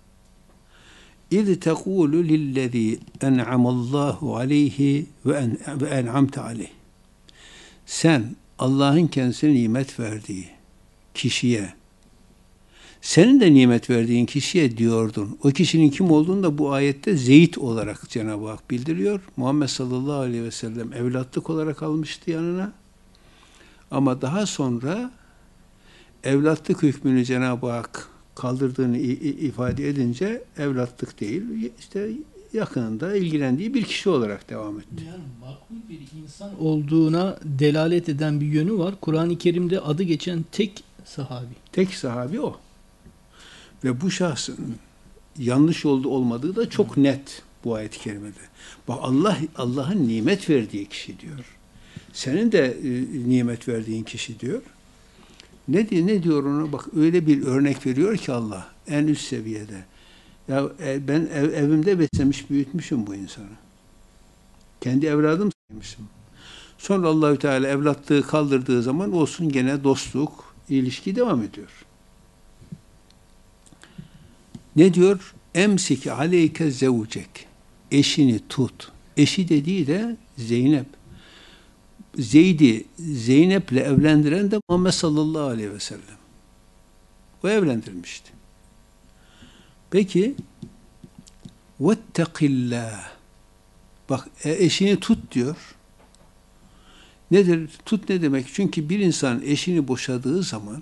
İz tekulu lillezî en'amallahu aleyhi ve en'amte aleyh. Sen Allah'ın kendisine nimet verdiği kişiye, senin de nimet verdiğin kişiye diyordun. O kişinin kim olduğunu da bu ayette Zeyd olarak Cenab-ı Hak bildiriyor. Muhammed sallallahu aleyhi ve sellem evlatlık olarak almıştı yanına. Ama daha sonra evlatlık hükmünü Cenab-ı Hak kaldırdığını ifade edince evlatlık değil, işte yakınında ilgilendiği bir kişi olarak devam etti. Yani makbul bir insan olduğuna delalet eden bir yönü var. Kur'an-ı Kerim'de adı geçen tek sahabi. Tek sahabi o. Ve bu şahsın yanlış oldu olmadığı da çok net bu ayet-i kerimede. Bak Allah Allah'ın nimet verdiği kişi diyor. Senin de e, nimet verdiğin kişi diyor. Ne diyor, ne diyor ona? Bak öyle bir örnek veriyor ki Allah en üst seviyede. Ya e, ben ev, evimde beslemiş, büyütmüşüm bu insanı. Kendi evladım saymışım. Sonra Allahü Teala evlatlığı kaldırdığı zaman olsun gene dostluk, ilişki devam ediyor. Ne diyor? Emsik aleyke zevcek. Eşini tut. Eşi dediği de Zeynep. Zeyd'i Zeynep'le evlendiren de Muhammed sallallahu aleyhi ve sellem. O evlendirmişti. Peki vettekillah. Bak eşini tut diyor. Nedir? Tut ne demek? Çünkü bir insan eşini boşadığı zaman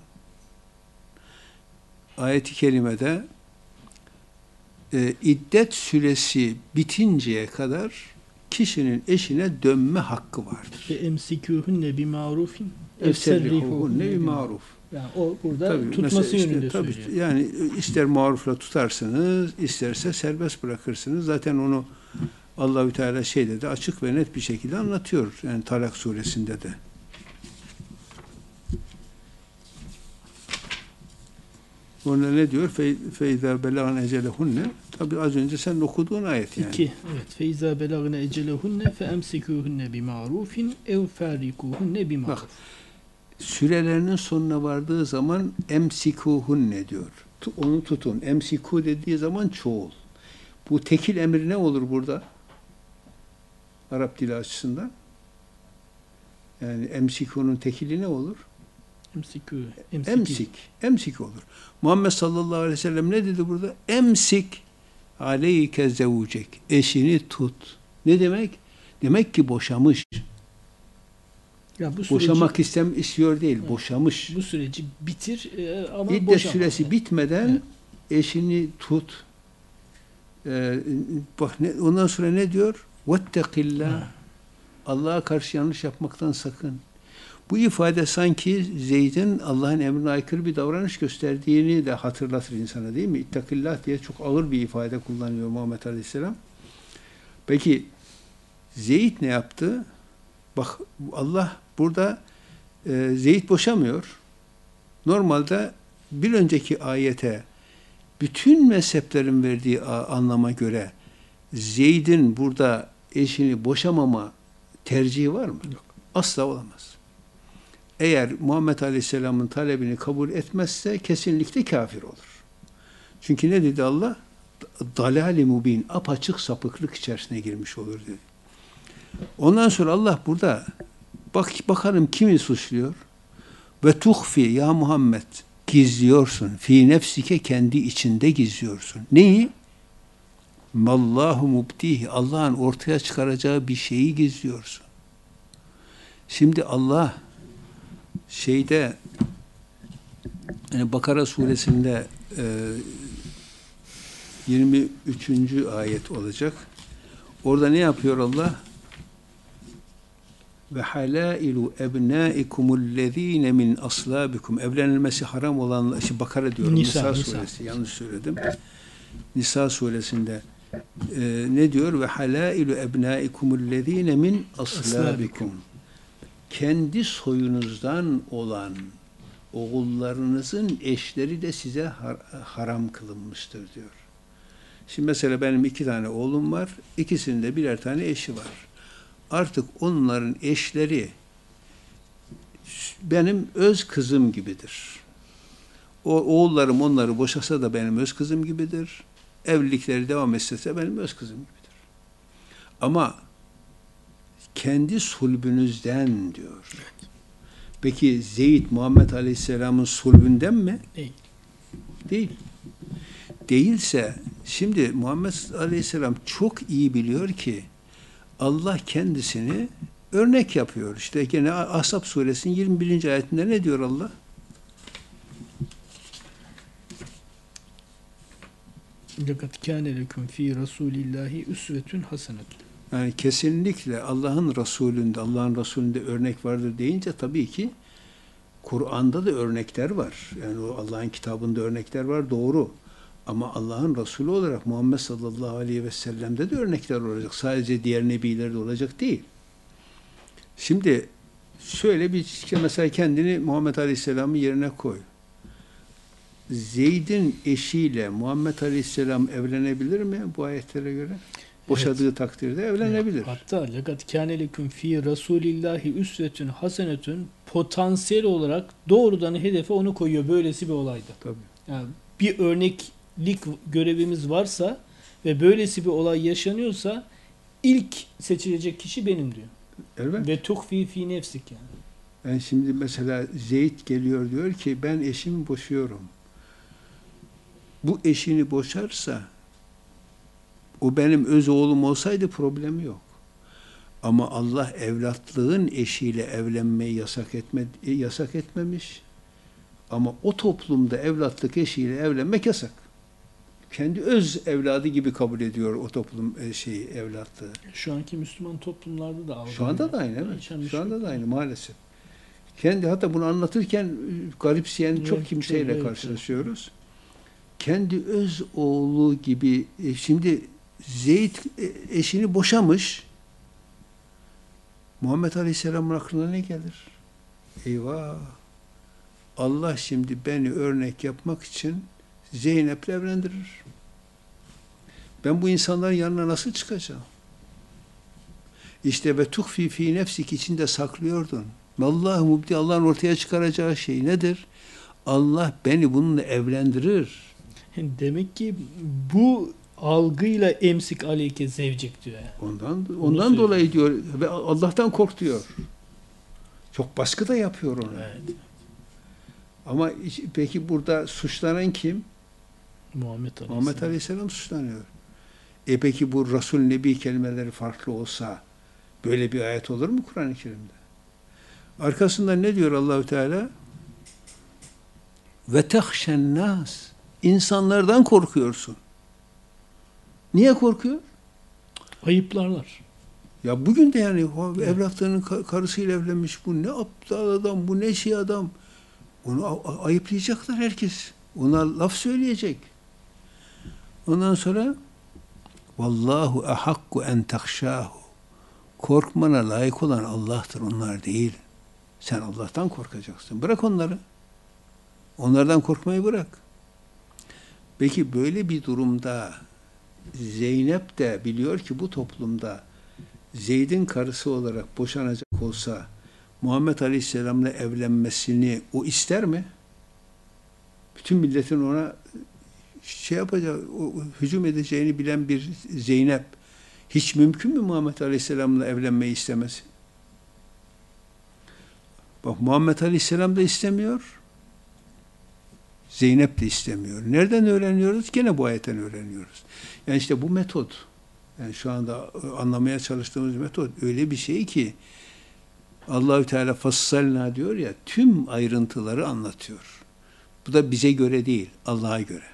ayet-i kerimede e, iddet süresi bitinceye kadar kişinin eşine dönme hakkı vardır. Ve emsikûhünne bi ma'rufin Efserrihuhunne bi maruf. Yani o burada tabii, tutması mesela işte, yönünde tabii, söylüyor. yani ister marufla tutarsınız, isterse serbest bırakırsınız. Zaten onu Allahü Teala şeyde de açık ve net bir şekilde anlatıyor. Yani Talak suresinde de. Orada ne diyor? Feyza belagan ecelehunne. Tabi az önce sen okuduğun ayet yani. İki. Evet. Feyza belagna ecelehunne fe emsikuhunne bi ma'rufin ev farikuhunne bi Bak, ma'ruf. sürelerinin sonuna vardığı zaman emsikuhunne diyor. Onu tutun. Emsiku dediği zaman çoğul. Bu tekil emir ne olur burada? Arap dili açısından. Yani emsiku'nun tekili ne olur? Emsiku. Emsik. Emsik olur. Muhammed sallallahu aleyhi ve sellem ne dedi burada? Emsik aleyke zevcek. Eşini tut. Ne demek? Demek ki boşamış. Ya bu süreci, Boşamak istem istiyor değil. Evet. Boşamış. Bu süreci bitir e, ama İddet boşama. süresi Evet. bitmeden Evet. eşini tut. Ee, bak ne, ondan sonra ne diyor? Vettekillah. Ha. Allah'a karşı yanlış yapmaktan sakın. Bu ifade sanki Zeyd'in Allah'ın emrine aykırı bir davranış gösterdiğini de hatırlatır insana, değil mi? İttakillah diye çok ağır bir ifade kullanıyor Muhammed Aleyhisselam. Peki Zeyd ne yaptı? Bak Allah burada e, Zeyd boşamıyor. Normalde bir önceki ayete bütün mezheplerin verdiği anlama göre Zeyd'in burada eşini boşamama tercihi var mı? Yok. Asla olamaz. Eğer Muhammed Aleyhisselam'ın talebini kabul etmezse kesinlikle kafir olur. Çünkü ne dedi Allah? Dalal-i mubin, apaçık sapıklık içerisine girmiş olur dedi. Ondan sonra Allah burada bak bakalım kimi suçluyor? Ve tuhfi ya Muhammed, gizliyorsun. Fi nefsike, kendi içinde gizliyorsun. Neyi? Mallahu mubdihi, Allah'ın ortaya çıkaracağı bir şeyi gizliyorsun. Şimdi Allah şeyde yani Bakara suresinde e, yirmi üçüncü ayet olacak. Orada ne yapıyor Allah? Ve halailu ebnaikumüllezine min aslabikum. Evlenilmesi haram olan, işte Bakara diyorum. Nisa, Nisa suresi. Nisa. Yanlış söyledim. Nisa suresinde e, ne diyor? Ve halailu ebnaikumüllezine min aslabikum. Kendi soyunuzdan olan oğullarınızın eşleri de size har haram kılınmıştır diyor. Şimdi mesela benim iki tane oğlum var. İkisinin de birer tane eşi var. Artık onların eşleri benim öz kızım gibidir. O oğullarım onları boşasa da benim öz kızım gibidir. Evlilikleri devam etse benim öz kızım gibidir. Ama kendi sulbünüzden diyor. Peki Zeyd Muhammed Aleyhisselam'ın sulbünden mi? Değil. Değil. Değilse şimdi Muhammed Aleyhisselam çok iyi biliyor ki Allah kendisini örnek yapıyor. İşte gene Ahzab suresinin yirmi birinci ayetinde ne diyor Allah? لَقَدْ كَانَ لَكُمْ ف۪ي رَسُولِ اللّٰهِ üsvetün hasenetun. Yani kesinlikle Allah'ın Resulü'nde, Allah'ın Resulü'nde örnek vardır deyince tabii ki Kur'an'da da örnekler var. Yani o Allah'ın kitabında örnekler var, doğru. Ama Allah'ın Resulü olarak Muhammed sallallahu aleyhi ve sellem'de de örnekler olacak. Sadece diğer nebilerde olacak değil. Şimdi şöyle bir işte mesela kendini Muhammed Aleyhisselam'ın yerine koy. Zeyd'in eşiyle Muhammed Aleyhisselam evlenebilir mi bu ayetlere göre? Boşadığı evet. takdirde evlenebilir. Hatta لَقَدْ كَانَ لَكُمْ ف۪ي رَسُولِ اللّٰهِ üsvetün hasenetun, potansiyel olarak doğrudan hedefe onu koyuyor. Böylesi bir olayda. Tabii. Yani bir örneklik görevimiz varsa ve böylesi bir olay yaşanıyorsa ilk seçilecek kişi benim diyor. Evet. Ve tuhfi fi nefsik yani. Ben şimdi mesela Zeyd geliyor diyor ki ben eşimi boşuyorum. Bu eşini boşarsa o benim öz oğlum olsaydı problemi yok. Ama Allah evlatlığın eşiyle evlenmeyi yasak etme, yasak etmemiş. Ama o toplumda evlatlık eşiyle evlenmek yasak. Kendi öz evladı gibi kabul ediyor o toplum şeyi, evlatlığı. Şu anki Müslüman toplumlarda da Şu anda da aynı, evet. Şu anda da aynı maalesef. Kendi hatta bunu anlatırken garipseyen çok evet, kimseyle evet, karşılaşıyoruz. Evet. Kendi öz oğlu gibi şimdi Zeyd eşini boşamış. Muhammed Aleyhisselam'ın aklına ne gelir? Eyvah! Allah şimdi beni örnek yapmak için Zeynep'le evlendirir. Ben bu insanların yanına nasıl çıkacağım? İşte ve tuhfi fi nefsik, içinde saklıyordun. Vallahu mubdi, Allah'ın ortaya çıkaracağı şey nedir? Allah beni bununla evlendirir. Demek ki bu algıyla emsik aleyke zevcik diyor. Yani. Ondan ondan dolayı diyor ve Allah'tan kork diyor. Çok baskı da yapıyor onu. Evet. Ama peki burada suçlanan kim? Muhammed Aleyhisselam. Muhammed Aleyhisselam suçlanıyor. E peki bu Resul Nebi kelimeleri farklı olsa böyle bir ayet olur mu Kur'an-ı Kerim'de? Arkasından ne diyor Allahü Teala? Ve tehşen nas. İnsanlardan korkuyorsun. Niye korkuyor? Ayıplarlar. Ya bugün de yani o evlatlarının karısıyla evlenmiş, bu ne aptal adam, bu ne şey adam. Onu ayıplayacaklar herkes. Ona laf söyleyecek. Ondan sonra vallahu ahakku en tehşâhu. Korkmana layık olan Allah'tır, onlar değil. Sen Allah'tan korkacaksın. Bırak onları. Onlardan korkmayı bırak. Peki böyle bir durumda Zeynep de biliyor ki bu toplumda Zeyd'in karısı olarak boşanacak olsa Muhammed Aleyhisselam'la evlenmesini o ister mi? Bütün milletin ona şey yapacağı, o, hücum edeceğini bilen bir Zeynep hiç mümkün mü Muhammed Aleyhisselam'la evlenmeyi istemesi? Bak Muhammed Aleyhisselam da istemiyor, Zeynep de istemiyor. Nereden öğreniyoruz? Gene bu ayetten öğreniyoruz. Yani işte bu metot, yani şu anda anlamaya çalıştığımız metot öyle bir şey ki Allahü Teala fassalna diyor ya, tüm ayrıntıları anlatıyor. Bu da bize göre değil, Allah'a göre.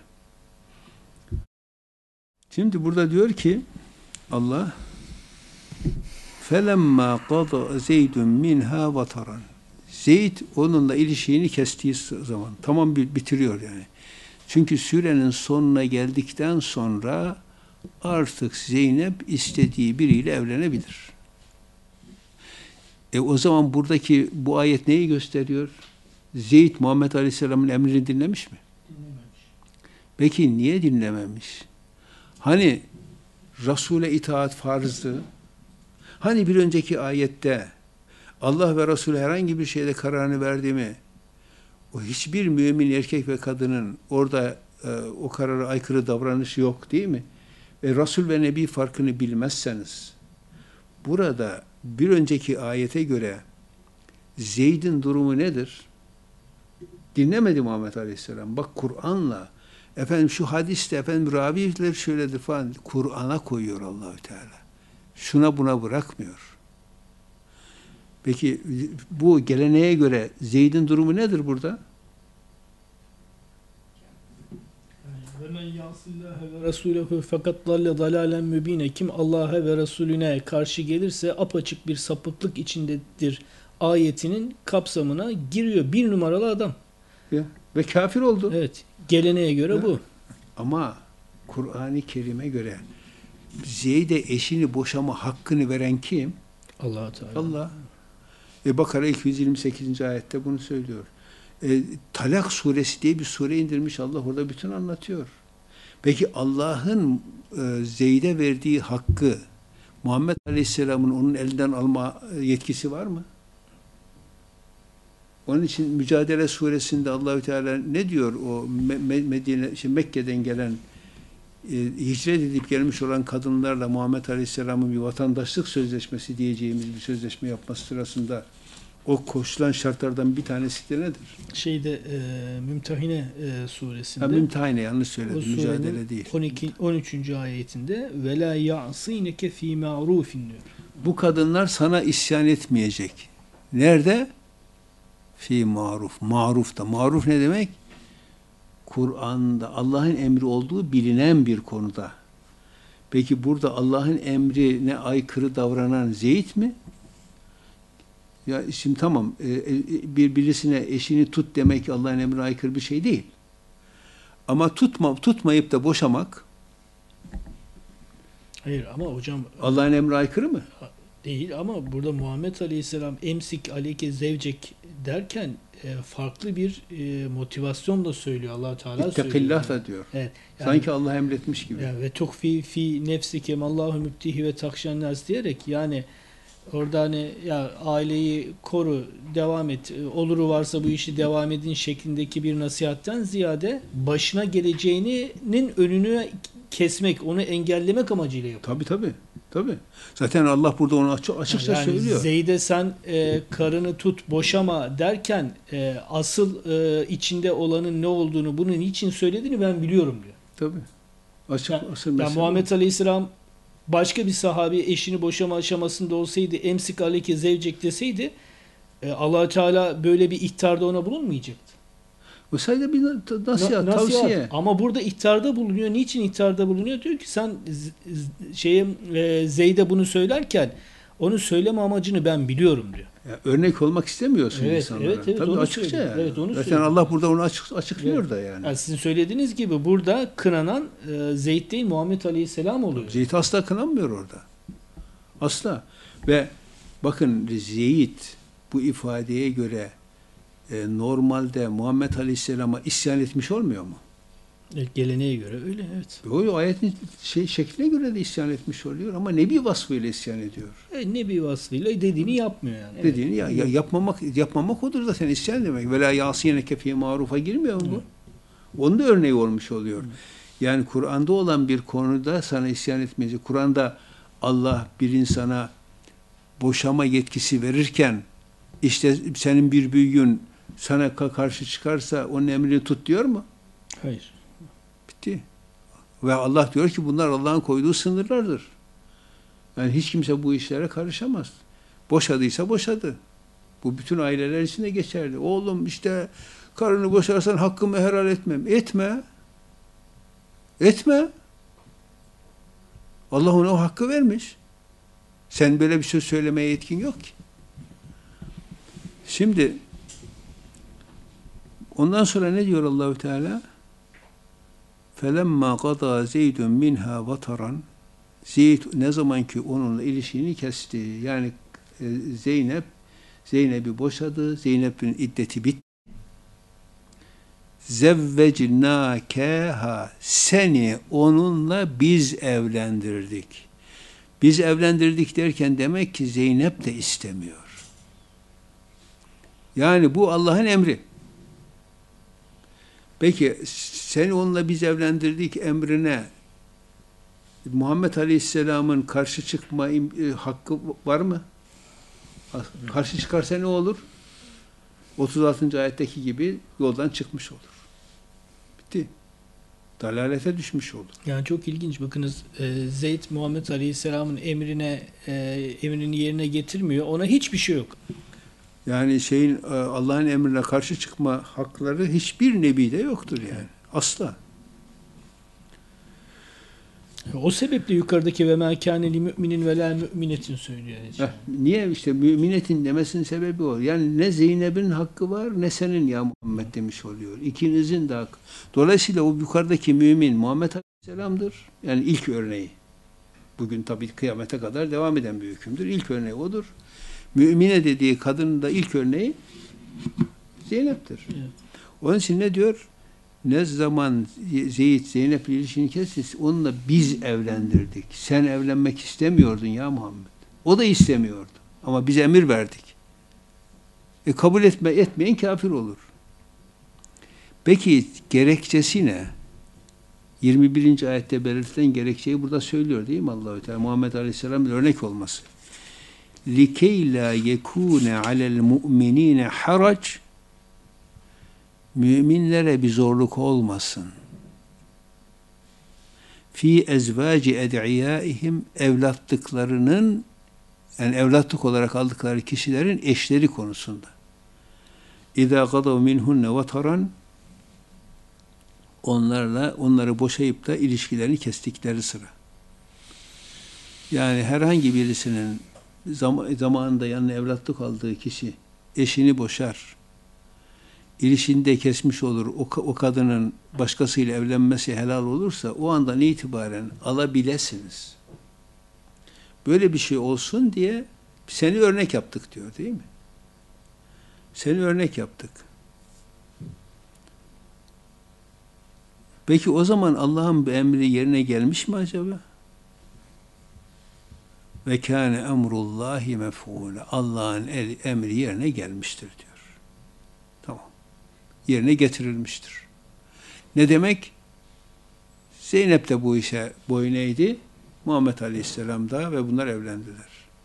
Şimdi burada diyor ki Allah felemma qada Zeydun minha vataran. Zeyd onunla ilişiğini kestiği zaman tamam bitiriyor yani. Çünkü sürenin sonuna geldikten sonra artık Zeynep istediği biriyle evlenebilir. E o zaman buradaki bu ayet neyi gösteriyor? Zeyd Muhammed Aleyhisselam'ın emrini dinlemiş mi? Dinlememiş. Peki niye dinlememiş? Hani Resul'e itaat farzdı? Hani bir önceki ayette Allah ve Resulü herhangi bir şeyde kararını verdi mi? O hiçbir mümin erkek ve kadının orada e, o karara aykırı davranışı yok değil mi? Ve Resul ve Nebi farkını bilmezseniz burada bir önceki ayete göre Zeyd'in durumu nedir? Dinlemedi Muhammed Aleyhisselam. Bak Kur'an'la efendim şu hadiste efendim raviler şöyledir falan Kur'an'a koyuyor Allahü Teala. Şuna buna bırakmıyor. Peki bu geleneğe göre Zeyd'in durumu nedir burada? Ve men yasillâhe ve resûlehu fakat dalle dalâlen mübîne. Kim Allah'a ve Resulüne karşı gelirse apaçık bir sapıklık içindedir ayetinin kapsamına giriyor. Bir numaralı adam. Ya, ve kafir oldu. Evet. Geleneğe göre Ya. bu. Ama Kur'an-ı Kerim'e göre Zeyd'e eşini boşama hakkını veren kim? Allah Teala. Allah. E Bakara iki yüz yirmi sekizinci ayette bunu söylüyor. E, Talak suresi diye bir sure indirmiş Allah, orada bütün anlatıyor. Peki Allah'ın e, Zeyd'e verdiği hakkı Muhammed Aleyhisselam'ın onun elinden alma yetkisi var mı? Onun için Mücadele suresinde Allahü Teala ne diyor o Medine, şey Mekke'den gelen e, hicret edip gelmiş olan kadınlarla Muhammed Aleyhisselam'ın bir vatandaşlık sözleşmesi diyeceğimiz bir sözleşme yapması sırasında o koşulan şartlardan bir tanesi de nedir? Şeyde e, Mümtehine e, suresinde. Ha, Mümtehine yanlış söyledim. Mücadele değil. on iki on üçüncü ayetinde ve la ya'sineke fi ma'rufin diyor. Bu kadınlar sana isyan etmeyecek. Nerede? Fi maruf. Maruf da. Maruf ne demek? Kur'an'da Allah'ın emri olduğu bilinen bir konuda. Peki burada Allah'ın emrine aykırı davranan Zeyd mi? Ya şimdi tamam, bir birisine eşini tut demek Allah'ın emrine aykırı bir şey değil. Ama tutma, tutmayıp da boşamak Hayır ama hocam Allah'ın emrine aykırı mı? değil ama burada Muhammed Aleyhisselam emsik aleyke zevcek derken e, farklı bir e, motivasyonla söylüyor Allah Teala İttekillah söylüyor. da diyor. Evet. Yani, Sanki Allah emretmiş gibi. yani, ve tukfi fi nefsike mallahu mübtihi ve takşen nas diyerek, yani orada hani ya aileyi koru, devam et, oluru varsa bu işi devam edin şeklindeki bir nasihatten ziyade başına geleceğinin önünü kesmek, onu engellemek amacıyla yapıyor. Tabii tabii. Tabii. Zaten Allah burada onu açık, açıkça Yani söylüyor. Zeyd'e sen e, karını tut, boşama derken e, asıl e, içinde olanın ne olduğunu, bunun niçin söylediğini ben biliyorum diyor. Tabii. Açık, Yani, asıl yani mesele. Muhammed Aleyhisselam başka bir sahabi eşini boşama aşamasında olsaydı, emsik aleyke zevcek deseydi, e, Allah Teala böyle bir ihtarda ona bulunmayacaktı. Bu sadece bir nasihat, Na- nasihat. tavsiye. Ama burada ihtarda bulunuyor. Niçin ihtarda bulunuyor? Diyor ki sen z- z- şeye e, Zeyd'e bunu söylerken onu söyleme amacını ben biliyorum diyor. Ya, örnek olmak istemiyorsun Evet, insanlara. evet, evet, Tabii onu açıkça söylüyor. yani. Evet, onu Zaten söylüyor. Allah burada onu açık, açıklıyor Evet. da yani. Yani sizin söylediğiniz gibi burada kınanan e, Zeyd değil, Muhammed Aleyhisselam oluyor. Zeyd asla kınanmıyor orada. Asla. Ve bakın Zeyd bu ifadeye göre e, normalde Muhammed Aleyhisselam'a isyan etmiş olmuyor mu? Evet, geleneğe göre öyle, evet. O ayetin şey, şekline göre de isyan etmiş oluyor ama nebi vasfıyla isyan ediyor. E, nebi vasfıyla dediğini yapmıyor yani. Evet. Dediğini ya, ya yapmamak yapmamak odur zaten isyan demek. Vela yasiyene fi marufa girmiyor mu bu? Onun da örneği olmuş oluyor. Yani Kur'an'da olan bir konuda sana isyan etmeyecek. Kur'an'da Allah bir insana boşama yetkisi verirken işte senin bir büyüğün sana ka- karşı çıkarsa onun emrini tut diyor mu? Hayır. Bitti. Ve Allah diyor ki bunlar Allah'ın koyduğu sınırlardır. Yani hiç kimse bu işlere karışamaz. Boşadıysa boşadı. Bu bütün aileler için de geçerli. Oğlum işte karını boşarsan hakkımı helal etmem. Etme. Etme. Allah ona o hakkı vermiş. Sen böyle bir söz söylemeye yetkin yok ki. Şimdi ondan sonra ne diyor Allahu Teala? فَلَمَّا قَضَى زَيْدٌ مِنْهَا وَتَرًا Zeyd ne zaman ki onunla ilişkini kesti. Yani e, Zeynep Zeynep'i boşadı. Zeynep'in iddeti bitti. Zevvecnâkeha seni onunla biz evlendirdik. Biz evlendirdik derken demek ki Zeynep de istemiyor. Yani bu Allah'ın emri. Peki seni onunla biz evlendirdik emrine Muhammed Aleyhisselam'ın karşı çıkma e, hakkı var mı? Karşı çıkarsa ne olur? otuz altıncı ayetteki gibi yoldan çıkmış olur. Bitti. Dalalete düşmüş olur. Yani çok ilginç. Bakınız e, Zeyd Muhammed Aleyhisselam'ın emrine e, emrini yerine getirmiyor. Ona hiçbir şey yok. Yani şeyin e, Allah'ın emrine karşı çıkma hakları hiçbir nebide yoktur yani. Asla. O sebeple yukarıdaki ve mâ kâne li müminin ve lâ müminetin söylüyor. Heh, niye işte müminetin demesinin sebebi o. Yani ne Zeynep'in hakkı var ne senin ya Muhammed demiş oluyor. İkinizin de hakkı. Dolayısıyla o yukarıdaki mümin Muhammed Aleyhisselam'dır. Yani ilk örneği. Bugün tabii kıyamete kadar devam eden bir hükümdür. İlk örneği odur. Mümine dediği kadının da ilk örneği Zeynep'tir. Evet. Onun için ne diyor? Ne zaman Zeyd Zeynep'le ilişkini kesti, onunla biz evlendirdik. Sen evlenmek istemiyordun ya Muhammed. O da istemiyordu. Ama biz emir verdik. E kabul etme, etmeyen kafir olur. Peki gerekçesi ne? yirmi birinci ayette belirtilen gerekçeyi burada söylüyor değil mi Allah-u Teala? Muhammed Aleyhisselam bir örnek olması. لِكَيْ لَا يَكُونَ عَلَى الْمُؤْمِنِينَ حَرَجٍ Müminlere bir zorluk olmasın. Fi ezvaci ed'iyaihim evlatlıklarının yani evlatlık olarak aldıkları kişilerin eşleri konusunda. İza gadav minhunne vataran onlarla onları boşayıp da ilişkilerini kestikleri sıra. Yani herhangi birisinin zam zamanında yanına evlatlık aldığı kişi eşini boşar. İlişkini de kesmiş olur. O, o kadının başkasıyla evlenmesi helal olursa o andan itibaren alabilirsiniz. Böyle bir şey olsun diye seni örnek yaptık diyor değil mi? Seni örnek yaptık. Peki o zaman Allah'ın bir emri yerine gelmiş mi acaba? Ve kâne emrullâhi mef'ûle. Allah'ın emri yerine gelmiştir diyor. Tamam. Yerine getirilmiştir. Ne demek? Zeynep de bu işe boyun eğdi. Muhammed Aleyhisselam da ve bunlar evlendiler.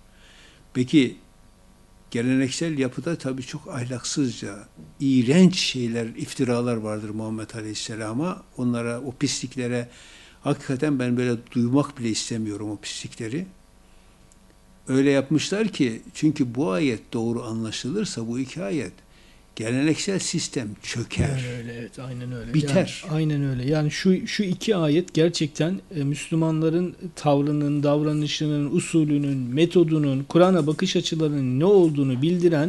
Peki geleneksel yapıda tabii çok ahlaksızca, iğrenç şeyler, iftiralar vardır Muhammed Aleyhisselam'a. Onlara, o pisliklere hakikaten ben böyle duymak bile istemiyorum o pislikleri. Öyle yapmışlar ki, çünkü bu ayet doğru anlaşılırsa bu iki ayet, geleneksel sistem çöker. Öyle, öyle, evet, aynen öyle. Biter. Yani, aynen öyle. Yani şu şu iki ayet gerçekten e, Müslümanların tavrının, davranışının, usulünün, metodunun, Kur'an'a bakış açılarının ne olduğunu bildiren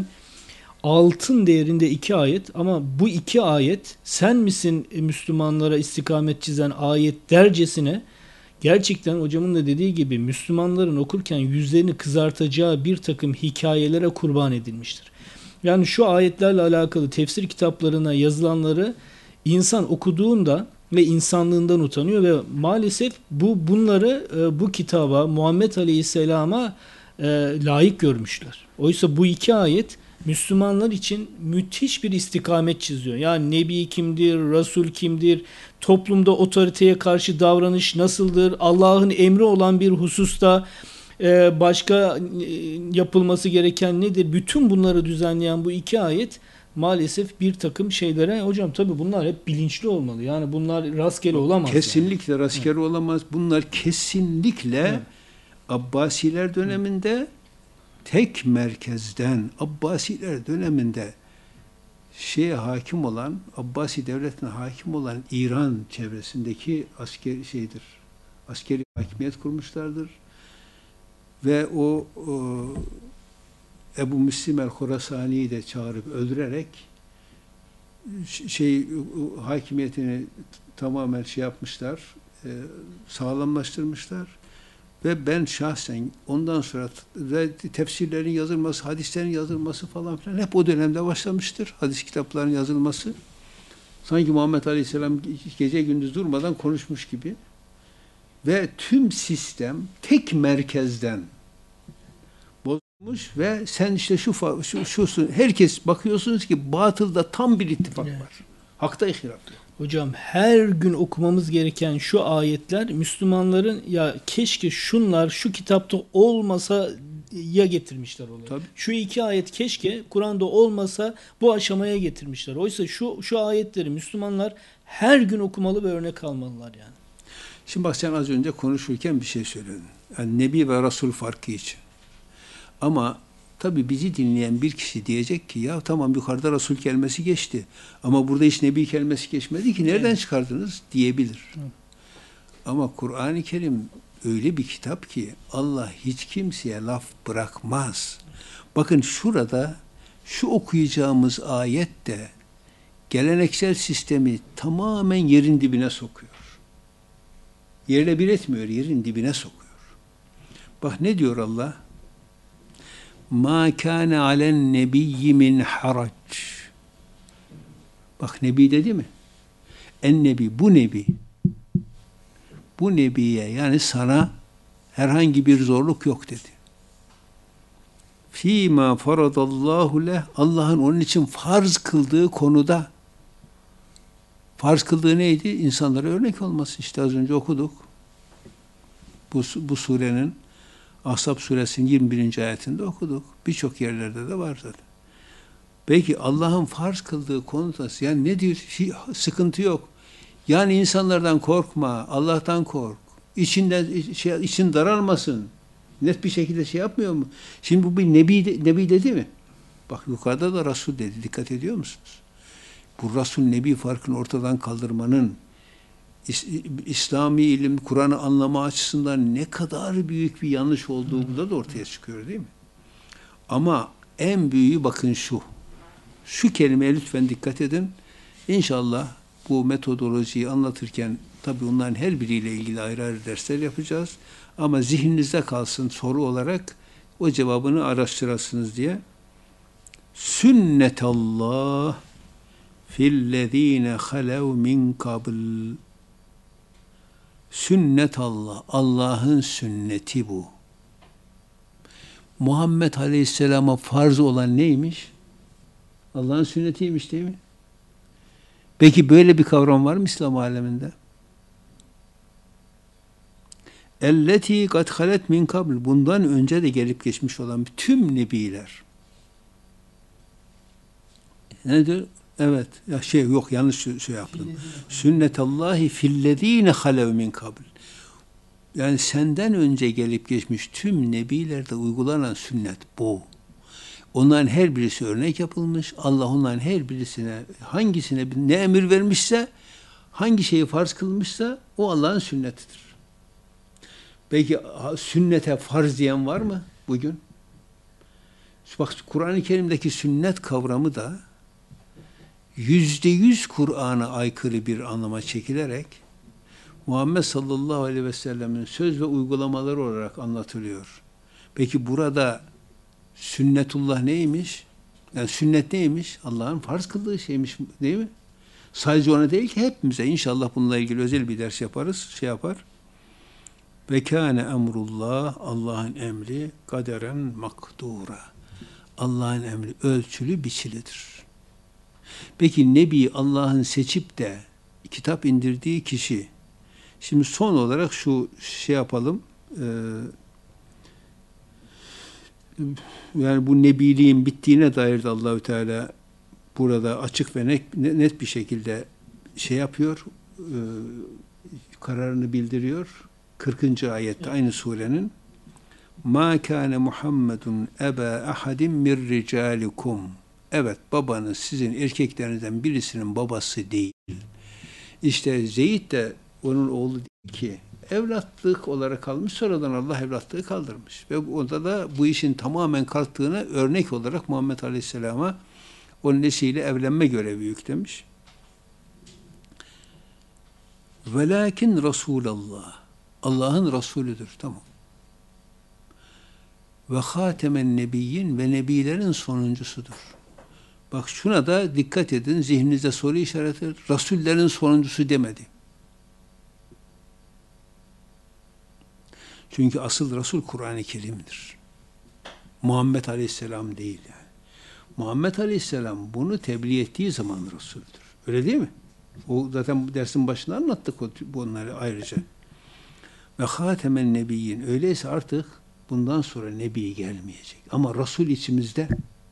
altın değerinde iki ayet. Ama bu iki ayet, sen misin e, Müslümanlara istikamet çizen ayet dercesine, gerçekten hocamın da dediği gibi Müslümanların okurken yüzlerini kızartacağı bir takım hikayelere kurban edilmiştir. Yani şu ayetlerle alakalı tefsir kitaplarına yazılanları insan okuduğunda ve insanlığından utanıyor ve maalesef bu bunları e, bu kitaba, Muhammed Aleyhisselam'a e, layık görmüşler. Oysa bu iki ayet Müslümanlar için müthiş bir istikamet çiziyor. Yani Nebi kimdir, Resul kimdir, toplumda otoriteye karşı davranış nasıldır, Allah'ın emri olan bir hususta Ee, başka yapılması gereken nedir? Bütün bunları düzenleyen bu iki ayet maalesef bir takım şeylere, hocam tabii bunlar hep bilinçli olmalı. Yani bunlar rastgele olamaz. Kesinlikle yani. rastgele evet. olamaz. Bunlar kesinlikle evet. Abbasiler döneminde evet. tek merkezden, Abbasiler döneminde şeye hakim olan, Abbasi devletine hakim olan İran çevresindeki askeri şeydir. Askeri hakimiyet kurmuşlardır. Ve o, o Ebu Müslim el-Horasani'yi de çağırıp öldürerek şey hakimiyetini tamamen şey yapmışlar, e, sağlamlaştırmışlar. Ve ben şahsen ondan sonra ve tefsirlerin yazılması, hadislerin yazılması falan filan hep o dönemde başlamıştır. Hadis kitaplarının yazılması. Sanki Muhammed Aleyhisselam gece gündüz durmadan konuşmuş gibi. Ve tüm sistem tek merkezden bozulmuş ve sen işte şu şu şusun, herkes bakıyorsunuz ki batılda tam bir ittifak evet. var. Hakta ihtilaf yok. Hocam her gün okumamız gereken şu ayetler Müslümanların ya keşke şunlar şu kitapta olmasa ya getirmişler onu. Tabii. Şu iki ayet keşke Kur'an'da olmasa bu aşamaya getirmişler. Oysa şu şu ayetleri Müslümanlar her gün okumalı ve örnek almalılar yani. Şimdi bak sen az önce konuşurken bir şey söyledin. Yani Nebi ve Resul farkı için. Ama tabii bizi dinleyen bir kişi diyecek ki ya tamam yukarıda Resul kelimesi geçti. Ama burada hiç Nebi kelimesi geçmedi ki nereden evet. çıkardınız diyebilir. Evet. Ama Kur'an-ı Kerim öyle bir kitap ki Allah hiç kimseye laf bırakmaz. Bakın şurada şu okuyacağımız ayette geleneksel sistemi tamamen yerin dibine sokuyor. Yerle bir etmiyor, yerin dibine sokuyor. Bak ne diyor Allah? مَا كَانَ عَلَى النَّبِيِّ مِنْ حَرَجٍ. Bak Nebi dedi mi? En Nebi, bu Nebi. Bu Nebiye yani sana herhangi bir zorluk yok dedi. فِيمَا فَرَضَ اللّٰهُ لَهُ. Allah'ın onun için farz kıldığı konuda. Farz kıldığı neydi? İnsanlara örnek olması. İşte az önce okuduk. Bu, bu surenin Ahzab suresinin yirmi birinci ayetinde okuduk. Birçok yerlerde de var zaten. Peki Allah'ın farz kıldığı konuda yani ne diyor? Sıkıntı yok. Yani insanlardan korkma, Allah'tan kork. İçinden şey, için daralmasın. Net bir şekilde şey yapmıyor mu? Şimdi bu bir nebi, nebi dedi mi? Bak yukarıda da Resul dedi. Dikkat ediyor musunuz? Bu Resul Nebi farkını ortadan kaldırmanın İslami ilim, Kur'an'ı anlama açısından ne kadar büyük bir yanlış olduğu burada da ortaya çıkıyor değil mi? Ama en büyüğü bakın şu. Şu kelimeye lütfen dikkat edin. İnşallah bu metodolojiyi anlatırken tabii onların her biriyle ilgili ayrı ayrı dersler yapacağız. Ama zihninizde kalsın soru olarak o cevabını araştırasınız diye Sünnetallah fillezine halev min kabl. Sünnetallah, Allah'ın sünneti bu. Muhammed Aleyhisselam'a farz olan neymiş? Allah'ın sünnetiymiş değil mi? Peki böyle bir kavram var mı İslam aleminde? Elleti kad halet min kabl. Bundan önce de gelip geçmiş olan tüm nebiler. Nedir? Evet. Ya şey yok, yanlış şey yaptım. Sünnetallahi fillezine halev min kabl. Yani senden önce gelip geçmiş tüm nebilerde uygulanan sünnet bu. Onların her birisi örnek yapılmış. Allah onların her birisine hangisine ne emir vermişse, hangi şeyi farz kılmışsa o Allah'ın sünnetidir. Peki sünnete farz diyen var mı bugün? Bak, Kur'an-ı Kerim'deki sünnet kavramı da yüzde yüz Kur'an'a aykırı bir anlama çekilerek Muhammed sallallahu aleyhi ve sellemin söz ve uygulamaları olarak anlatılıyor. Peki burada sünnetullah neymiş? Yani sünnet neymiş? Allah'ın farz kıldığı şeymiş, değil mi? Sadece ona değil ki hepimize. İnşallah bununla ilgili özel bir ders yaparız, şey yapar. Ve kâne emrullah, Allah'ın emri kaderen makdura. Allah'ın emri ölçülü, biçilidir. Peki Nebi Allah'ın seçip de kitap indirdiği kişi, şimdi son olarak şu şey yapalım, e, yani bu nebiliğin bittiğine dair de Allahü Teala burada açık ve net, net bir şekilde şey yapıyor, e, kararını bildiriyor. kırkıncı ayette aynı surenin Ma kâne Muhammedun eba ahadin mir ricalikum. Evet, babanız sizin erkeklerinizden birisinin babası değil. İşte Zeyd de onun oğlu değil ki. Evlatlık olarak kalmış, sonradan Allah evlatlığı kaldırmış. Ve onda da bu işin tamamen kalktığına örnek olarak Muhammed Aleyhisselam'a onun eşiyle evlenme görevi yüklemiş. Velakin Resulallah. Allah'ın Resulüdür. Tamam. Ve hatemen nebiyyin ve nebilerin sonuncusudur. Bak şuna da dikkat edin. Zihninizde soru işareti. Rasullerin sonuncusu demedi. Çünkü asıl Resul Kur'an-ı Kerim'dir. Muhammed Aleyhisselam değil yani. Muhammed Aleyhisselam bunu tebliğ ettiği zaman Resul'dür. Öyle değil mi? O zaten dersin başında anlattık bunları ayrıca. Ve hatemen nebiyyin. Öyleyse artık bundan sonra nebi gelmeyecek. Ama Resul içimizde.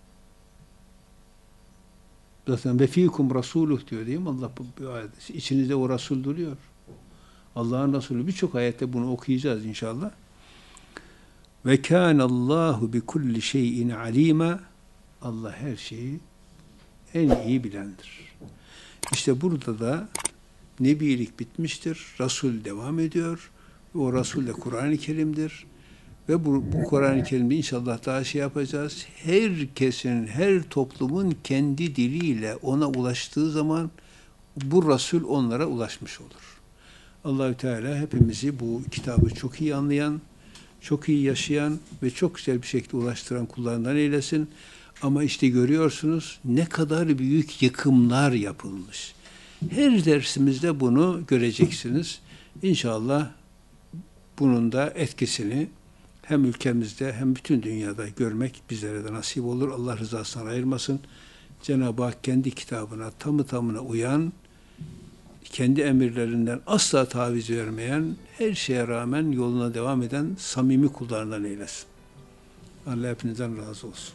Zaten ve fîkum rasûluh diyor değil mi? Allah bu ayette. İçinizde o Resul duruyor. Allah'ın Resulü birçok ayette bunu okuyacağız inşallah. Ve kânallâhu bi kulli şeyin alîmâ. Allah her şeyi en iyi bilendir. İşte burada da nebilik bitmiştir. Resul devam ediyor. O Resul de Kur'an-ı Kerim'dir. Ve bu, bu Kur'an-ı Kerim'de inşallah daha şey yapacağız. Herkesin, her toplumun kendi diliyle ona ulaştığı zaman bu Resul onlara ulaşmış olur. Allah-u Teala hepimizi bu kitabı çok iyi anlayan, çok iyi yaşayan ve çok güzel bir şekilde ulaştıran kullarından eylesin. Ama işte görüyorsunuz ne kadar büyük yıkımlar yapılmış. Her dersimizde bunu göreceksiniz. İnşallah bunun da etkisini hem ülkemizde hem bütün dünyada görmek bizlere de nasip olur. Allah rızasına ayırmasın. Cenab-ı Hak kendi kitabına tamı tamına uyan, kendi emirlerinden asla taviz vermeyen, her şeye rağmen yoluna devam eden samimi kullarından eylesin. Allah hepinizden razı olsun.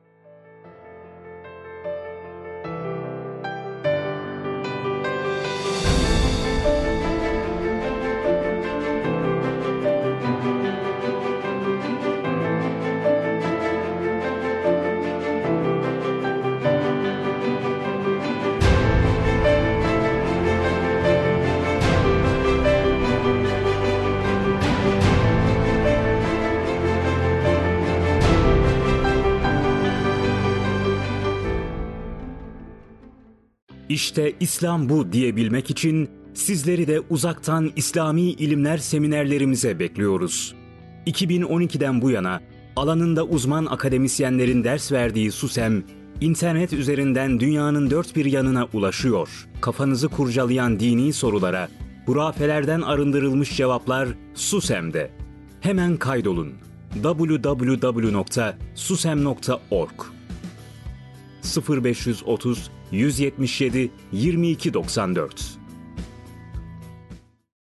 İşte İslam bu diyebilmek için sizleri de uzaktan İslami ilimler seminerlerimize bekliyoruz. iki bin on ikiden bu yana alanında uzman akademisyenlerin ders verdiği SUSEM, İnternet üzerinden dünyanın dört bir yanına ulaşıyor. Kafanızı kurcalayan dini sorulara hurafelerden arındırılmış cevaplar SUSEM'de. Hemen kaydolun. double-u double-u double-u nokta susem nokta org sıfır beş otuz yüz yetmiş yedi yirmi iki doksan dört